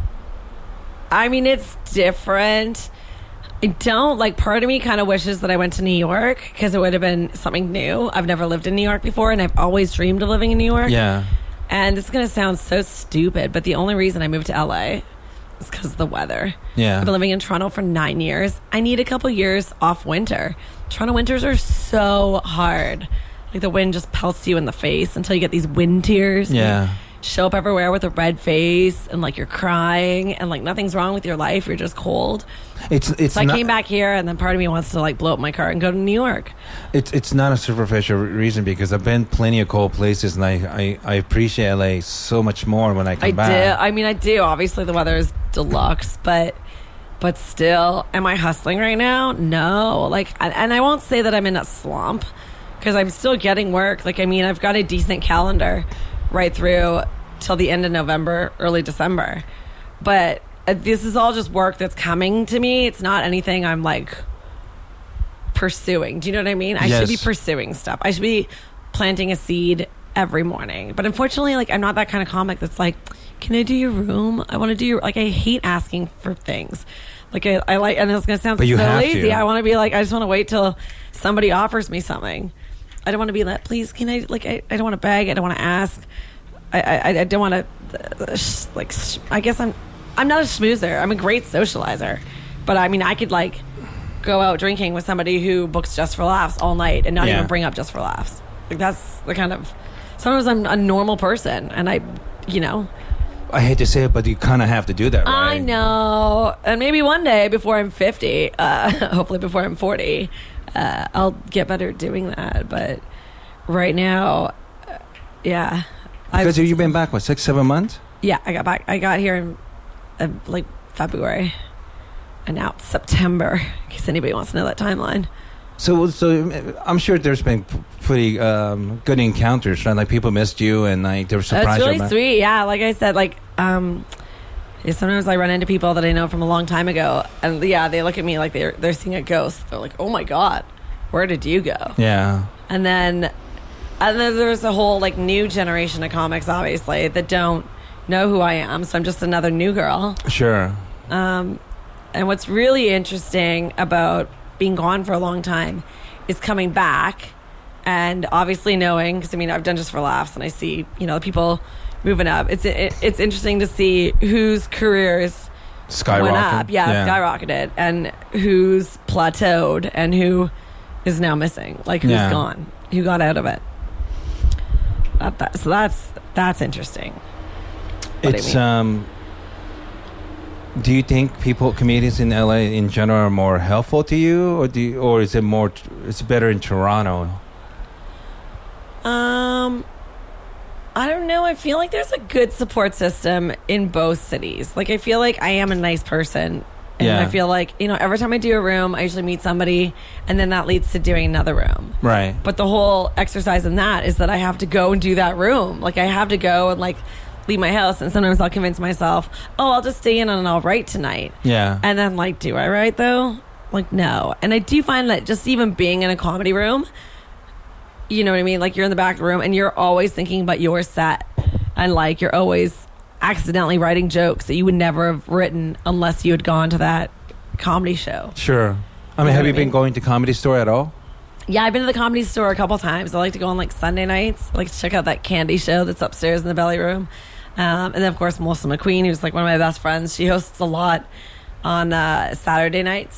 I mean, it's different. I don't like. Part of me kind of wishes that I went to New York because it would have been something new. I've never lived in New York before, and I've always dreamed of living in New York. Yeah. And this is going to sound so stupid, but the only reason I moved to L A is because of the weather. Yeah. I've been living in Toronto for nine years. I need a couple years off winter. Toronto winters are so hard. Like the wind just pelts you in the face until you get these wind tears. and Yeah. you show up everywhere with a red face and like you're crying and like nothing's wrong with your life. You're just cold. It's it's So I not, came back here, and then part of me wants to like blow up my car and go to New York. It's it's not a superficial re- reason because I've been plenty of cold places and I, I, I appreciate L A so much more when I come I back. do. I mean, I do. Obviously, the weather is deluxe, but but still, am I hustling right now? No. Like, and, and I won't say that I'm in a slump because I'm still getting work. Like, I mean, I've got a decent calendar right through till the end of November, early December. But uh, this is all just work that's coming to me. It's not anything I'm like pursuing. Do you know what I mean? I Yes. should be pursuing stuff. I should be planting a seed every morning. But unfortunately, like I'm not that kind of comic that's like, can I do your room? I want to do your like I hate asking for things. Like I, I like and it's gonna sound But you so have lazy. to. I want to be like I just want to wait till somebody offers me something. I don't want to be like, please can I like I, I don't want to beg, I don't want to ask. I I, I don't want to uh, sh- like sh- I guess I'm I'm not a schmoozer. I'm a great socializer. But I mean I could like go out drinking with somebody who books Just for Laughs all night and not Yeah. even bring up Just for Laughs. Like that's the kind of sometimes I'm a normal person and I you know I hate to say it, but you kind of have to do that, right? I know. And maybe one day before I'm fifty, uh, hopefully before I'm forty, uh, I'll get better at doing that. But right now, uh, yeah. Because I've- you've been back, what, six, seven months? Yeah, I got back. I got here in uh, like February. And now it's September, in case anybody wants to know that timeline. So, so I'm sure there's been p- pretty um, good encounters, right? Like people missed you, and like they were surprised. That's really about- sweet. Yeah, like I said, like um, yeah, sometimes I run into people that I know from a long time ago, and yeah, they look at me like they're they're seeing a ghost. They're like, "Oh my god, where did you go?" Yeah, And then, and then there's a whole like new generation of comics, obviously, that don't know who I am. So I'm just another new girl. sure. Um, and what's really interesting about being gone for a long time is coming back and obviously knowing, because I mean I've done Just for Laughs and I see you know the people moving up. It's it, it's interesting to see whose careers Skyrocket. went up, yeah, skyrocketed, and who's plateaued and who is now missing, like who's Yeah. gone, who got out of it. That, that, so that's that's interesting. What I It's mean. um. Do you think people, comedians in L A in general, are more helpful to you, or do you, or is it more? It's better in Toronto. Um, I don't know. I feel like there's a good support system in both cities. Like, I feel like I am a nice person. And Yeah. I feel like, you know, every time I do a room, I usually meet somebody, and then that leads to doing another room. Right. But the whole exercise in that is that I have to go and do that room. Like, I have to go and, like, leave my house. And sometimes I'll convince myself, oh, I'll just stay in and I'll write tonight. Yeah. And then, like, do I write, though? Like, no. And I do find that just even being in a comedy room, you know what I mean? Like, you're in the back room and you're always thinking about your set. And, like, you're always accidentally writing jokes that you would never have written unless you had gone to that comedy show. Sure. I mean, know have what you I been mean? going to Comedy Store at all? Yeah, I've been to the Comedy Store a couple times. I like to go on, like, Sunday nights. I like to check out that candy show that's upstairs in the belly room. Um, and then, of course, Melissa McQueen, who's, like, one of my best friends. She hosts a lot on uh, Saturday nights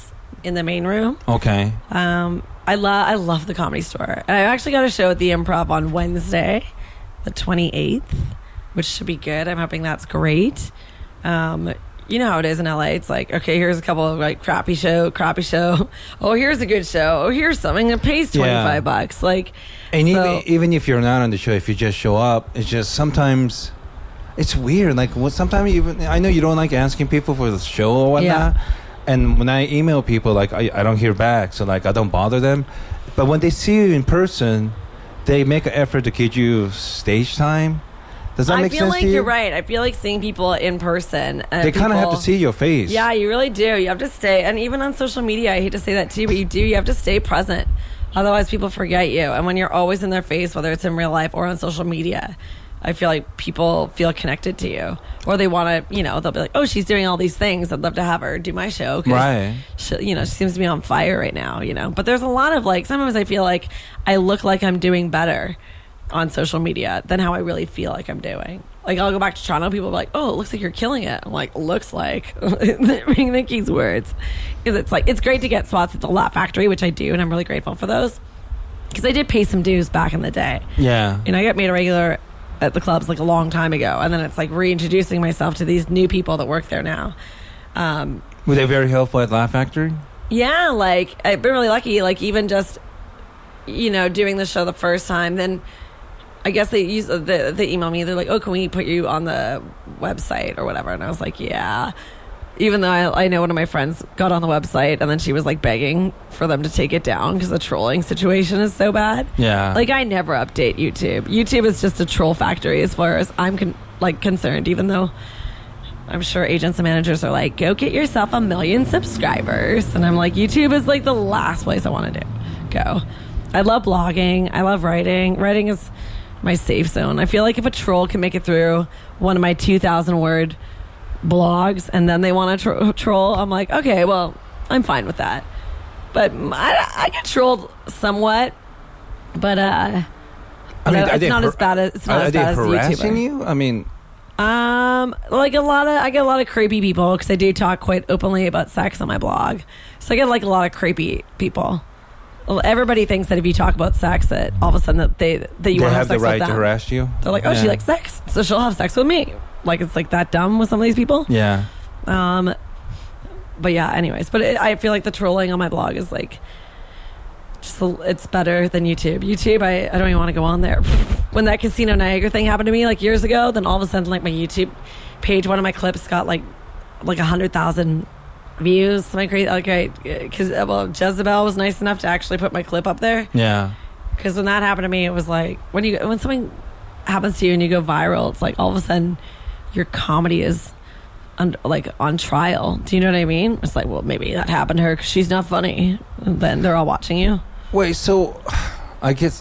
in the main room. Okay. Um, I love I love the Comedy Store. And I actually got a show at the Improv on Wednesday, the twenty-eighth, which should be good. I'm hoping that's great. Um, you know how it is in L A. It's like, okay, here's a couple of like crappy show, crappy show. Oh, here's a good show. Oh, here's something that pays twenty-five Yeah. bucks. Like, And so, even, even if you're not on the show, if you just show up, it's just sometimes it's weird. Like what, sometimes even I know you don't like asking people for the show or whatnot. Yeah. And when I email people, like I, I don't hear back, so like I don't bother them. But when they see you in person, they make an effort to give you stage time. Does that I make feel sense like to you? you're right. I feel like seeing people in person. Uh, They kind of have to people- see your face. Yeah, you really do. You have to stay. And even on social media, I hate to say that too, but you do. You have to stay present. Otherwise, people forget you. And when you're always in their face, whether it's in real life or on social media, I feel like people feel connected to you. Or they want to, you know, they'll be like, oh, she's doing all these things. I'd love to have her do my show. 'Cause Right. She, you know, she seems to be on fire right now, you know. But there's a lot of like, sometimes I feel like I look like I'm doing better on social media than how I really feel like I'm doing. Like, I'll go back to Toronto, people are like, oh, it looks like you're killing it. I'm like, looks like. Ring Nikki's words. Because it's like, it's great to get spots at the Laugh Factory, which I do, and I'm really grateful for those. Because I did pay some dues back in the day. Yeah. You know, I got made a regular at the clubs like a long time ago. And then it's like reintroducing myself to these new people that work there now. Um, Were they very helpful at Laugh Factory? yeah, like, I've been really lucky. Like, even just, you know, doing the show the first time, then I guess they use they, they email me. They're like, "Oh, can we put you on the website or whatever?" And I was like, "Yeah." Even though I, I know one of my friends got on the website and then she was like begging for them to take it down because the trolling situation is so bad. Yeah. Like, I never update YouTube. YouTube is just a troll factory as far as I'm con- like concerned. Even though I'm sure agents and managers are like, "Go get yourself a million subscribers," and I'm like, YouTube is like the last place I want to do go. I love blogging. I love writing. Writing is my safe zone. I feel like if a troll can make it through one of my two thousand word blogs and then they want to tro- troll, I'm like, okay, well, I'm fine with that. But I, I get trolled somewhat, but uh, I mean, but are it's they not har- as bad as it's not are as they bad as harassing YouTuber. you? I mean, Um, like a lot of, I get a lot of creepy people because I do talk quite openly about sex on my blog. So I get like a lot of creepy people. Well, everybody thinks that if you talk about sex, that all of a sudden that they that you they want to have have the sex right with to them. harass you. They're like, oh, she Yeah. likes sex, so she'll have sex with me. Like, it's like that dumb with some of these people. Yeah. Um, but yeah, anyways, but it, I feel like the trolling on my blog is like, just a, it's better than YouTube. YouTube, I, I don't even want to go on there. When that Casino Niagara thing happened to me like years ago, then all of a sudden, like, my YouTube page, one of my clips got like like a hundred thousand views. Something crazy. Okay, because well, Jezebel was nice enough to actually put my clip up there. Yeah. Because when that happened to me, it was like when you when something happens to you and you go viral, it's like all of a sudden your comedy is un, like on trial. Do you know what I mean? It's like, well, maybe that happened to her because she's not funny. And then they're all watching you. Wait, so I guess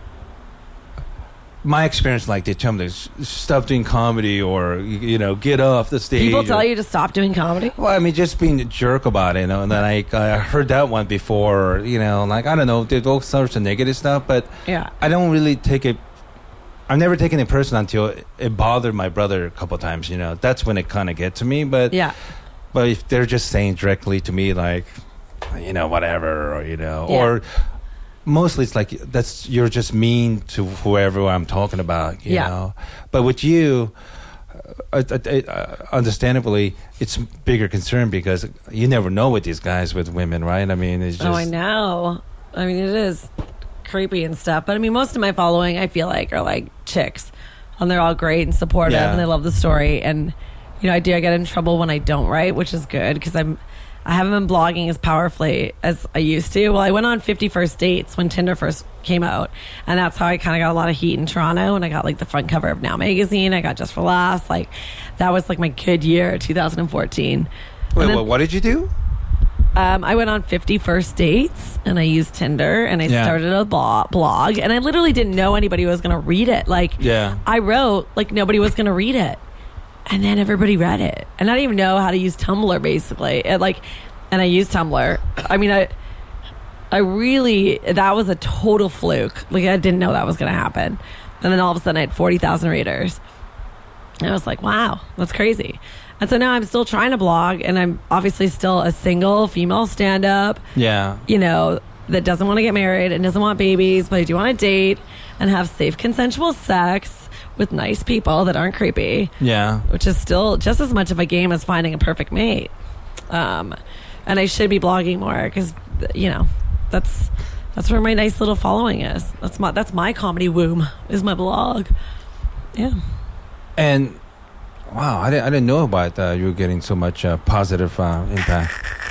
my experience, like they tell me, s- stop doing comedy or you know, get off the stage. People or- tell you to stop doing comedy. Well, I mean, just being a jerk about it, you know. And then I, I heard that one before, you know, like I don't know, there's all sorts of negative stuff, but Yeah. I don't really take it. I've never taken it personal until it bothered my brother a couple times. You know, that's when it kind of get to me. But Yeah. but if they're just saying directly to me, like, you know, whatever, or you know, Yeah. or mostly it's like that's you're just mean to whoever I'm talking about. You Yeah. know, but with you. Uh, uh, uh, understandably, it's bigger concern because you never know with these guys with women, right? I mean, it's just Oh, I know. I mean, it is creepy and stuff. But I mean, most of my following, I feel like, are like chicks, and they're all great and supportive, Yeah. and they love the story. And you know, I do. I get in trouble when I don't write, which is good because I'm. I haven't been blogging as powerfully as I used to. Well, I went on fifty First Dates when Tinder first came out, and that's how I kind of got a lot of heat in Toronto. And I got like the front cover of Now magazine. I got Just for Laughs. Like that was like my good year, two thousand fourteen. Wait, And then- what, what did you do? Um, I went on fifty First Dates and I used Tinder and I Yeah. started a blog, blog and I literally didn't know anybody was going to read it. Like, Yeah. I wrote like nobody was going to read it, and then everybody read it, and I didn't even know how to use Tumblr basically. It, like, and I used Tumblr. I mean, I, I really that was a total fluke. Like, I didn't know that was going to happen, and then all of a sudden I had forty thousand readers. And I was like, wow, that's crazy. And so now I'm still trying to blog, and I'm obviously still a single female stand-up, Yeah. you know, that doesn't want to get married and doesn't want babies, but I do want to date and have safe, consensual sex with nice people that aren't creepy. Yeah. Which is still just as much of a game as finding a perfect mate. Um, and I should be blogging more because, you know, that's that's where my nice little following is. That's my that's my comedy womb, is my blog. Yeah. And wow, I didn't, I didn't know about uh, you were getting so much uh, positive uh, impact.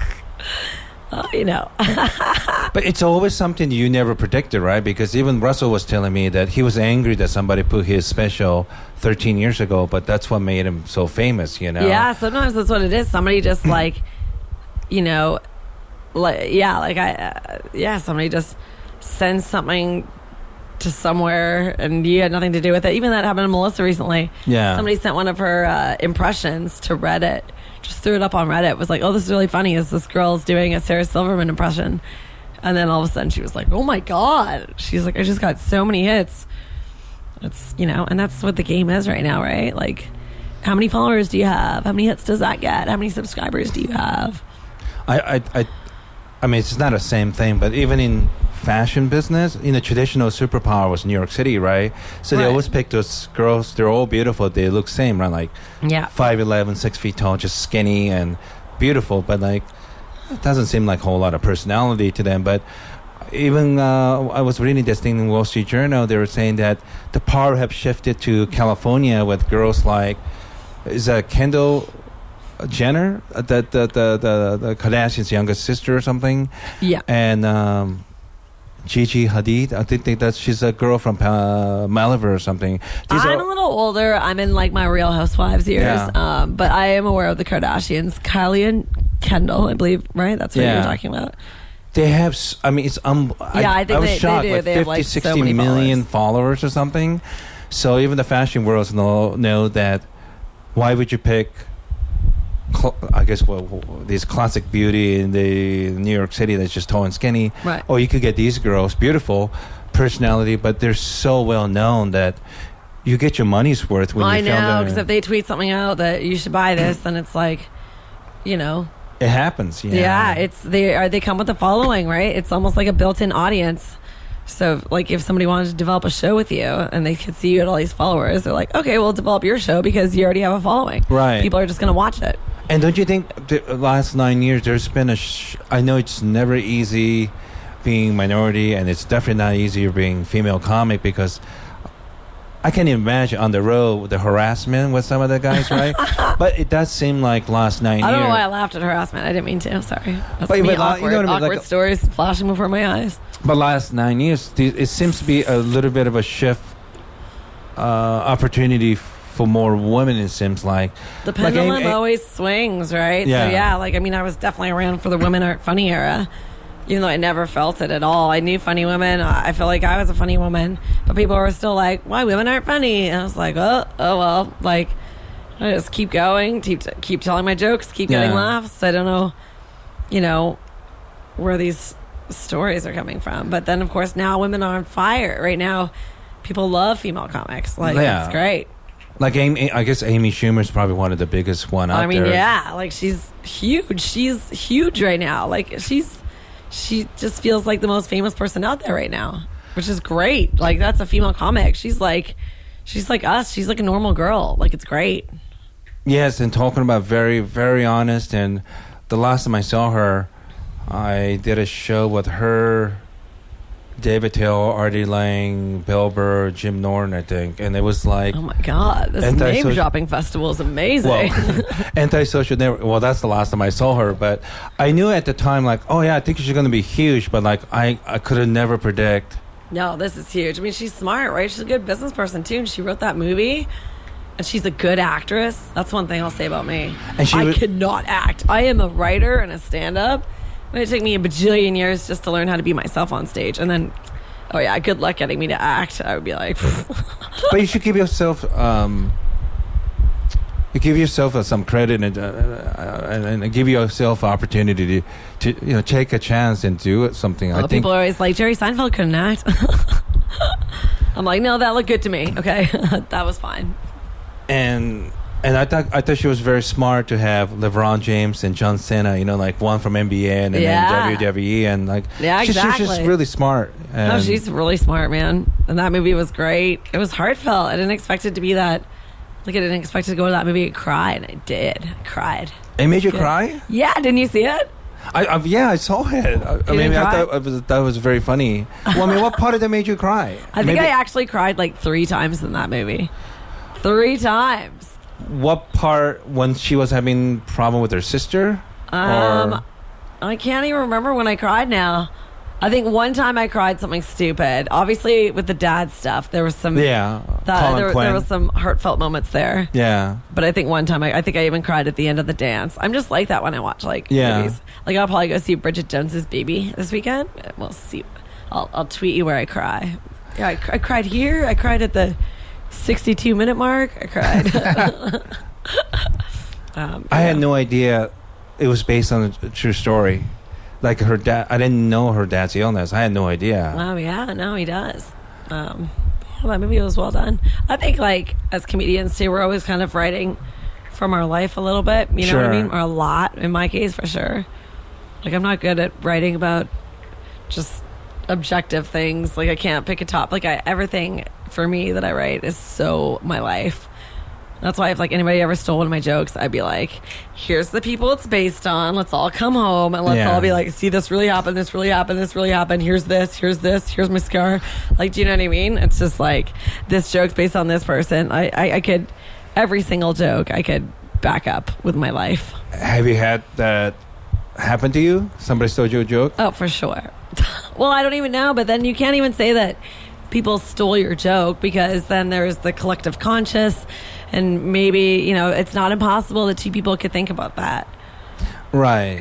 Oh, you know. But it's always something you never predicted, right? Because even Russell was telling me that he was angry that somebody put his special thirteen years ago, but that's what made him so famous, you know? Yeah, sometimes that's what it is. Somebody just like, you know, like yeah, like I, uh, yeah, somebody just sends something to somewhere and you had nothing to do with it. Even that happened to Melissa recently. Yeah. Somebody sent one of her uh, impressions to Reddit. Just threw it up on Reddit. Was like, oh, this is really funny. Is this girl's doing a Sarah Silverman impression? And then all of a sudden she was like, oh my God. She's like, I just got so many hits. It's, you know, and that's what the game is right now, right? Like, how many followers do you have? How many hits does that get? How many subscribers do you have? I, I, I, I mean, it's not the same thing, but even in fashion business, you know, traditional superpower was New York City, right? So they Right. always pick those girls. They're all beautiful. They look same, right? Like Yeah. five eleven, six feet tall, just skinny and beautiful. But like, it doesn't seem like a whole lot of personality to them. But even uh, I was reading this thing in Wall Street Journal. They were saying that the power have shifted to California with girls like, is that Kendall Jenner, uh, the the the the, the Kardashians' youngest sister or something, Yeah. and um, Gigi Hadid. I think think that she's a girl from uh, Malibu or something. These I'm are- a little older. I'm in like my Real Housewives years. Yeah. Um, but I am aware of the Kardashians. Kylie and Kendall, I believe, right? That's what Yeah. you're talking about. They have, s- I mean, it's um. Yeah, I think was they- they shocked, do. like They have, fifty, like, so sixty many million followers or something. So even the fashion worlds know know that. Why would you pick? Cl- I guess well, these classic beauty in the New York City that's just tall and skinny. Right. Or you could get these girls, beautiful personality, but they're so well known that you get your money's worth when I you film know, them. because if they tweet something out that you should buy this, then it's like, you know, It happens. Yeah. yeah, it's they are they come with a following, right? It's almost like a built-in audience. So, like, if somebody wanted to develop a show with you and they could see you at all these followers, they're like, okay, we'll develop your show because you already have a following. Right. People are just going to watch it. And don't you think the last nine years there's been a? Sh- I know it's never easy being minority, and it's definitely not easier being female comic because I can imagine on the road the harassment with some of the guys, right? But it does seem like last nine I don't years. know why I laughed at harassment. I didn't mean to. Sorry. That's But- me but, uh, you awkward, know what I mean, awkward like- stories flashing before my eyes. But last nine years, th- it seems to be a little bit of a shift, uh, opportunity f- for more women. It seems like The Like, pendulum I- I- always swings, right? Yeah. So, yeah, like, I mean, I was definitely around for the women aren't funny era, even though I never felt it at all. I knew funny women. I I feel like I was a funny woman, but people were still like, why women aren't funny? And I was like, oh, oh well, like, I just keep going, keep, keep telling my jokes, keep getting Yeah. laughs. I don't know, you know, where these stories are coming from. But then, of course, now women are on fire. Right now, people love female comics. Like, Yeah. it's great. like Amy. I guess Amy Schumer's probably one of the biggest one out I mean, there. yeah, like she's huge. She's huge right now. Like she's, she just feels like the most famous person out there right now, which is great. Like that's a female comic. She's like, she's like us. She's like a normal girl. Like it's great. Yes, and talking about very, very honest. And the last time I saw her, I did a show with her, David Taylor, Artie Lang, Bill Burr, Jim Norton, I think. And it was like, Oh my god, this Anti-social- name dropping festival is amazing. well, anti-social network. Well, that's the last time I saw her. But I knew at the time, like, oh, yeah, I think she's going to be huge. But, like, I, I could have never predict. No, this is huge. I mean, she's smart, right? She's a good business person too, and she wrote that movie. And she's a good actress. That's one thing I'll say about me. And she I was- cannot act. I am a writer and a stand-up. It would take me a bajillion years just to learn how to be myself on stage. And then, oh yeah, good luck getting me to act. I would be like, But you should give yourself... Um, you give yourself uh, some credit and, uh, uh, and and give yourself opportunity to, to you know take a chance and do it, something. I well, think people are always like, Jerry Seinfeld couldn't act. I'm like, no, that looked good to me. Okay, that was fine. and and I thought I thought she was very smart to have LeBron James and John Cena, you know, like one from N B A and then Yeah. W W E, and like Yeah, she's, she's just exactly. really smart. And No, she's really smart, man. And that movie was great. It was heartfelt. I didn't expect it to be that. Like, I didn't expect to go to that movie and cry, and I did. I cried. It made you Good. cry? Yeah, didn't you see it? I, I yeah, I saw it. I, I mean, didn't I cry? thought it was that was very funny. Well, I mean, what part of that made you cry? I think Maybe- I actually cried like three times in that movie. Three times. What part when she was having problem with her sister? Um, Or- I can't even remember when I cried now. I think one time I cried something stupid. Obviously, with the dad stuff, there was some. yeah, that- Colin there, Quinn. there was some heartfelt moments there. yeah. But I think one time, I, I think I even cried at the end of the dance. I'm just like that when I watch like Yeah. movies. Like I'll probably go see Bridget Jones's Baby this weekend. We'll see. I'll, I'll tweet you where I cry. Yeah, I, I cried here. I cried at the sixty-two minute mark. I cried. um, I yeah. had no idea it was based on a true story. Like her dad, I didn't know her dad's illness. I had no idea. Oh yeah, no, he does. Um, yeah, that movie was well done. I think, like as comedians too, we're always kind of writing from our life a little bit. You know what I Sure. mean? Or a lot in my case, for sure. Like I'm not good at writing about just objective things. Like I can't pick a top. Like I, everything for me that I write is so my life. That's why if like anybody ever stole one of my jokes, I'd be like, here's the people it's based on. Let's all come home and let's Yeah. all be like, see, this really happened, this really happened, this really happened. Here's this, here's this, here's my scar. Like, do you know what I mean? It's just like, this joke's based on this person. I, I, I could, every single joke I could back up with my life. Have you had that happen to you? Somebody stole you a joke? Oh, for sure. Well, I don't even know, but then you can't even say that people stole your joke because then there's the collective conscious, and maybe, you know, it's not impossible that two people could think about that Right.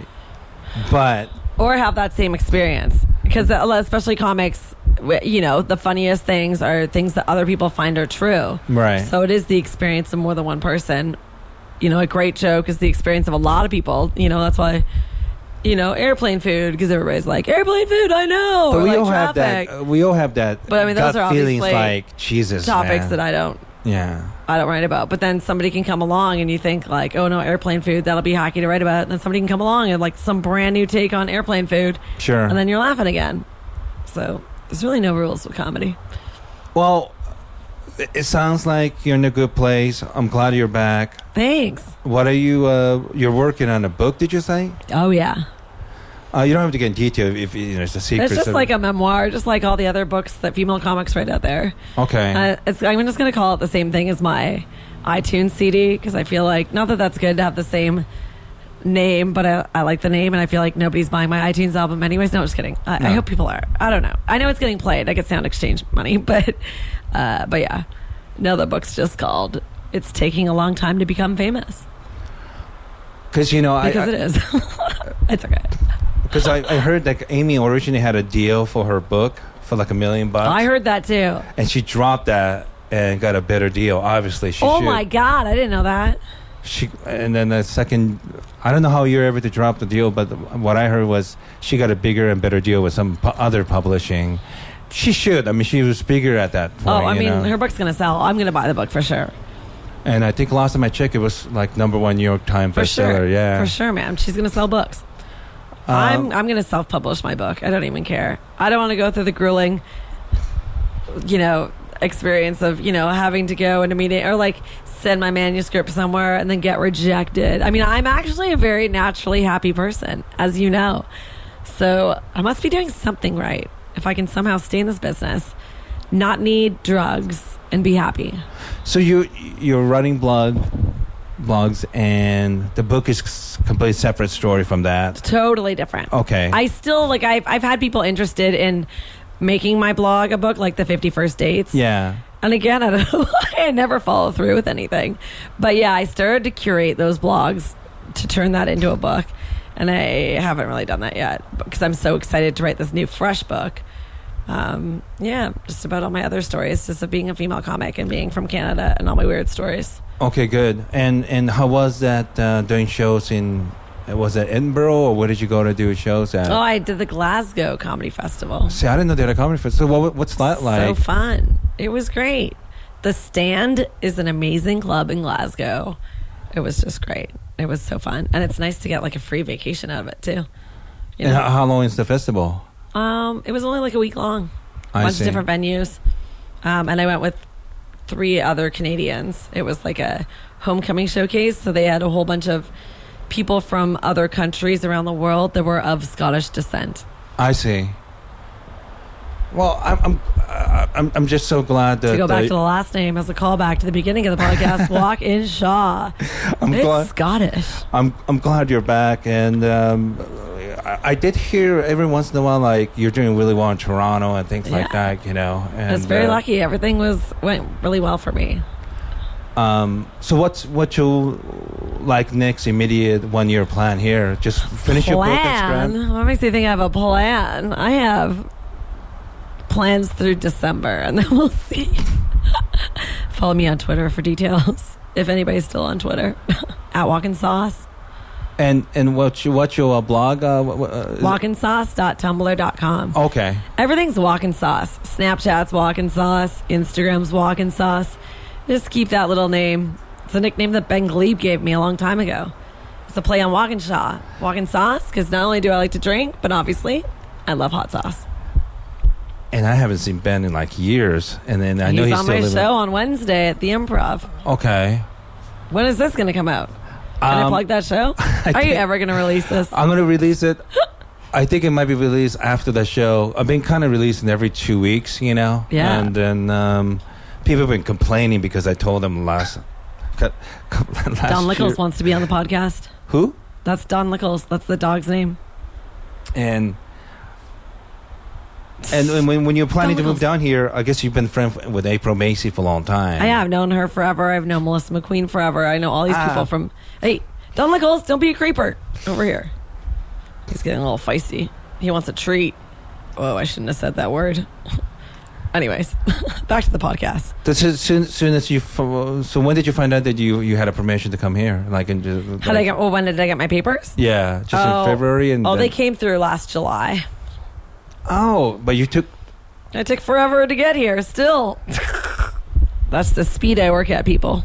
But or have that same experience, because especially comics, you know, the funniest things are things that other people find are true. Right. So it is the experience of more than one person. You know, a great joke is the experience of a lot of people. You know, that's why, you know, airplane food, because everybody's like, airplane food, I know. but or we like all have traffic. that. Uh, we all have that. But I mean, those gut are feelings obviously like Jesus. topics man. that I don't Yeah. I don't write about. But then somebody can come along and you think like, oh no, airplane food, that'll be hacky to write about. And then somebody can come along and like some brand new take on airplane food. Sure. And then you're laughing again. So there's really no rules with comedy. Well, it it sounds like you're in a good place. I'm glad you're back. Thanks. What are you? Uh, you're working on a book, did you say? Oh yeah. Uh, you don't have to get in detail if you know, it's a secret. It's just so- like a memoir, just like all the other books that female comics write out there. Okay. Uh, it's, I'm just going to call it the same thing as my iTunes C D, because I feel like, not that that's good to have the same name, but I, I like the name, and I feel like nobody's buying my iTunes album anyways. No, just kidding. I, No. I hope people are. I don't know. I know it's getting played. I get Sound Exchange money, but uh, but yeah. No, the book's just called It's Taking a Long Time to Become Famous. Because you know, Because I, it is. It's okay. Because I, I heard that Amy originally had a deal for her book for like a million bucks. I heard that too. and she dropped that and got a better deal. Obviously, she Oh should. my God, I didn't know that. She and then the second, I don't know how you're able to drop the deal, but what I heard was she got a bigger and better deal with some pu- other publishing. She should. I mean, she was bigger at that point. Oh, I you mean, know? her book's going to sell. I'm going to buy the book for sure. And I think last time I checked, it was like number one New York Times For bestseller. sure. Yeah, For sure, ma'am. She's going to sell books. Um, I'm I'm going to self-publish my book. I don't even care. I don't want to go through the grueling, you know, experience of, you know, having to go in a meeting or like send my manuscript somewhere and then get rejected. I mean, I'm actually a very naturally happy person, as you know. So I must be doing something right if I can somehow stay in this business, not need drugs, and be happy. So you you're writing blog blogs, and the book is a completely separate story from that. Totally different. Okay. I still, like, I've, I've had people interested in making my blog a book, like the fifty-first Dates. Yeah. And again, I don't know why I never follow through with anything. But yeah, I started to curate those blogs to turn that into a book. And I haven't really done that yet because I'm so excited to write this new fresh book. Um, yeah, just about all my other stories, just of being a female comic and being from Canada and all my weird stories. Okay, good. And and how was that uh, doing shows in? Was it Edinburgh, or where did you go to do shows at? Oh, I did the Glasgow Comedy Festival. See, I didn't know they had a comedy festival. So what, what's that like? So fun. It was great. The Stand is an amazing club in Glasgow. It was just great. It was so fun. And it's nice to get like a free vacation out of it too. You And know? how, how long is the festival? Um, it was only like a week long. A I bunch see. of different venues. Um, and I went with three other Canadians. It was like a homecoming showcase. So they had a whole bunch of people from other countries around the world that were of Scottish descent. I see. Well, I'm I'm uh, I'm, I'm just so glad that To go back uh, to the last name as a callback to the beginning of the podcast, Walk in Shaw. I'm it's glad Scottish. I'm I'm glad you're back, and um, I, I did hear every once in a while like you're doing really well in Toronto and things like Yeah. that. You know, and I was very uh, lucky. Everything was went really well for me. Um, so what's what you like next immediate one year plan here? Just finish your book and Plan? What makes you think I have a plan? I have plans through December, and then we'll see. Follow me on Twitter for details. If anybody's still on Twitter, at Walkin' Sauce. And and what you what your uh, blog? Uh, wh- wh- uh, is- walkin sauce dot tumblr dot com. Okay. Everything's Walkin' Sauce. Snapchat's Walkin' Sauce. Instagram's Walkin' Sauce. Just keep that little name. It's a nickname that Ben Glebe gave me a long time ago. It's a play on Walkinshaw. Walkin' Sauce, because not only do I like to drink, but obviously, I love hot sauce. And I haven't seen Ben in like years, and then I know he's he's on still my living. show on Wednesday at the Improv. Okay. When is this going to come out? Can I Um, plug that show? Are you think- ever going to release this? I'm gonna release it. I think it might be released after the show. I've been kind of releasing every two weeks, you know. Yeah. And then um, people have been complaining because I told them last. last Don Lickles year- wants to be on the podcast. Who? That's Don Lickles. That's the dog's name. And and when- when when you're planning to Don move Lickles. down here, I guess you've been friends with April Macy for a long time. I have known her forever. I've known Melissa McQueen forever. I know all these Ah. people from. Hey, Don Lickles, don't be a creeper. Over here. He's getting a little feisty. He wants a treat. Oh, I shouldn't have said that word. Anyways, back to the podcast. That's as soon, soon as you. f- So when did you find out that you, you had a permission to come here? Like in just, How did I get? Well, when did I get my papers? Yeah, just Oh. in February and. Oh, then- they came through last July. Oh, but you took. It took forever to get here. Still, that's the speed I work at, people.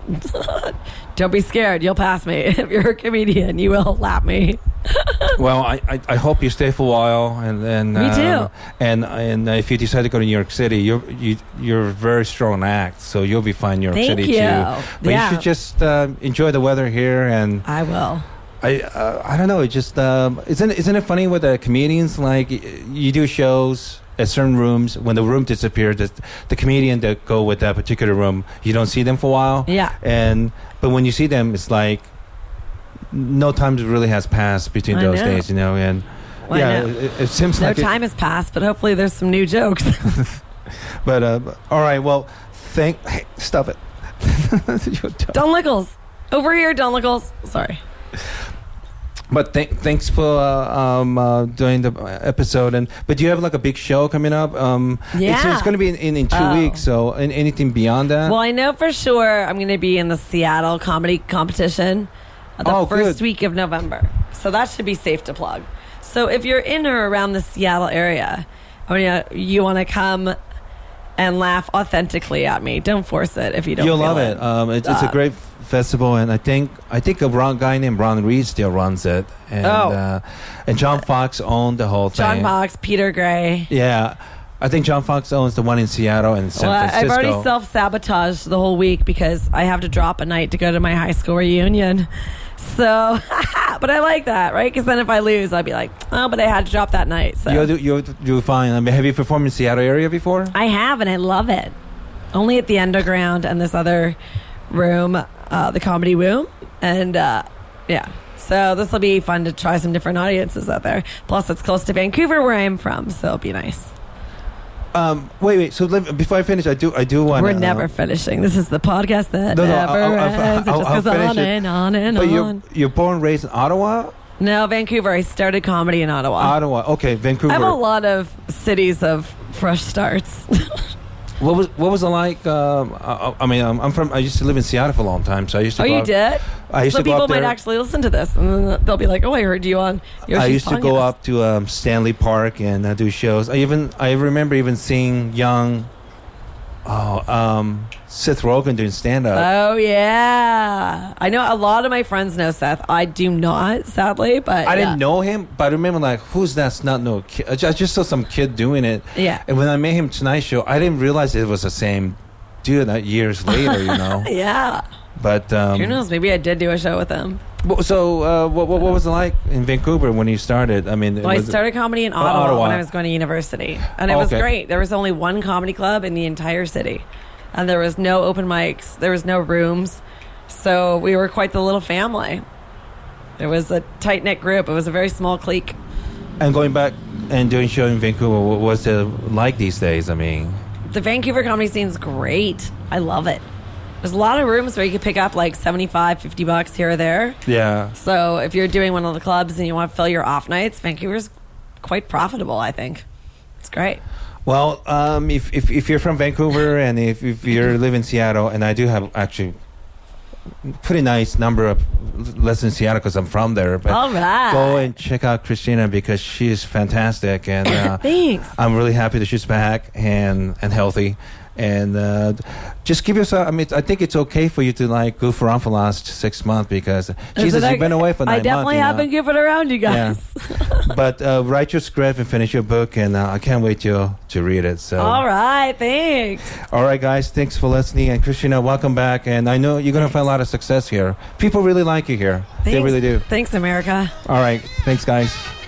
Don't be scared. You'll pass me. If you're a comedian, you will lap me. Well, I, I, I hope you stay for a while, and then Me too. uh, and and uh, if you decide to go to New York City, you're you, you're a very strong act, so you'll be fine in New York Thank City you. too. But Yeah. you should just uh, enjoy the weather here, and I will. I uh, I don't know, it just um, isn't isn't it funny with the comedians? Like y- you do shows at certain rooms, when the room disappears, the, the comedian that go with that particular room, you don't see them for a while. Yeah. And but when you see them, it's like no time really has passed between I those know. days, you know. And I yeah, know. it, it seems No like it- time has passed, but hopefully there's some new jokes. but uh, all right, well, thank. Hey, stop it. You're dumb. Don Lickles. Over here, Don Lickles. Sorry. But th- thanks for uh, um, uh, doing the episode. And but do you have like a big show coming up? Um, it's, Yeah. it's going to be in, in, in two Oh. weeks. So in, anything beyond that? Well, I know for sure I'm going to be in the Seattle comedy competition uh, the Oh, first good. week of November. So that should be safe to plug. So if you're in or around the Seattle area, I mean, uh, you want to come and laugh authentically at me. Don't force it if you don't You'll feel love it. Um, it's, it's a Uh, great f- festival, and I think I think a Ron, guy named Ron Reed still runs it, and Oh. uh, and John Fox owned the whole thing. John Fox, Peter Gray. Yeah, I think John Fox owns the one in Seattle and San Well, Francisco. I've already self-sabotaged the whole week because I have to drop a night to go to my high school reunion. So, but I like that, right? Because then if I lose, I'd be like, oh, but I had to drop that night. So You'll do, you'll do fine. I mean, have you performed in Seattle area before? I have, and I love it. Only at the Underground and this other room, uh, the Comedy Room. And, uh, yeah. So this will be fun to try some different audiences out there. Plus, it's close to Vancouver, where I'm from, so it'll be nice. Um, wait, wait. So let, before I finish, I do, I do want. We're never finishing. This is the podcast that No, no, never I'll- I'll- ends. It I'll- just I'll goes finish on it. and on and But on. you're you're born and raised in Ottawa. No, Vancouver. I started comedy in Ottawa. Ottawa. Okay, Vancouver. I have a lot of cities of fresh starts. What was what was it like? Um, I, I mean, I'm, I'm from. I used to live in Seattle for a long time, so I used to. Oh, go you out- did? I used so to go people up might there. actually listen to this, and then they'll be like, "Oh, I heard you on." Yoshi's I used to go podcast." up to um, Stanley Park and uh, do shows. I even I remember even seeing young, oh, um, Seth Rogen doing stand up. Oh yeah, I know a lot of my friends know Seth. I do not, sadly, but I yeah. didn't know him, but I remember like, who's that? Not no kid. I just, I just saw some kid doing it. Yeah. And when I met him Tonight Show, I didn't realize it was the same dude. Not years later, you know. Yeah. But um, Who knows? Maybe I did do a show with him. Well, so, uh, what, what what was it like in Vancouver when you started? I mean, Well, I was it- started comedy in Oh, Ottawa, Ottawa. when I was going to university, and it Oh, was okay. great. There was only one comedy club in the entire city, and there was no open mics. There was no rooms, so we were quite the little family. It was a tight knit group. It was a very small clique. And going back and doing show in Vancouver, what was it like these days? I mean, The Vancouver comedy scene's great. I love it. There's a lot of rooms where you could pick up like seventy-five, fifty bucks here or there. yeah. So if you're doing one of the clubs and you want to fill your off nights, Vancouver's quite profitable, I think. It's great. Well, um, if, if if you're from Vancouver and if, if you live in Seattle, and I do have actually pretty nice number of less in Seattle because I'm from there, but All right. go and check out Christina because she's fantastic, and uh, Thanks. I'm really happy that she's back and and healthy. And uh, just give yourself. I mean, I think it's okay for you to like goof around for the last six months because Jesus, I- you've been away for nine I definitely months. have been you know? goofing around, you Yeah, guys. but uh, write your script and finish your book, and uh, I can't wait to to read it. So, All right, thanks. all right, guys, thanks for listening, and Christina, welcome back. And I know you're gonna find a lot of success here. People really like you here. They Thanks. really do. Thanks, America. All right, thanks, guys.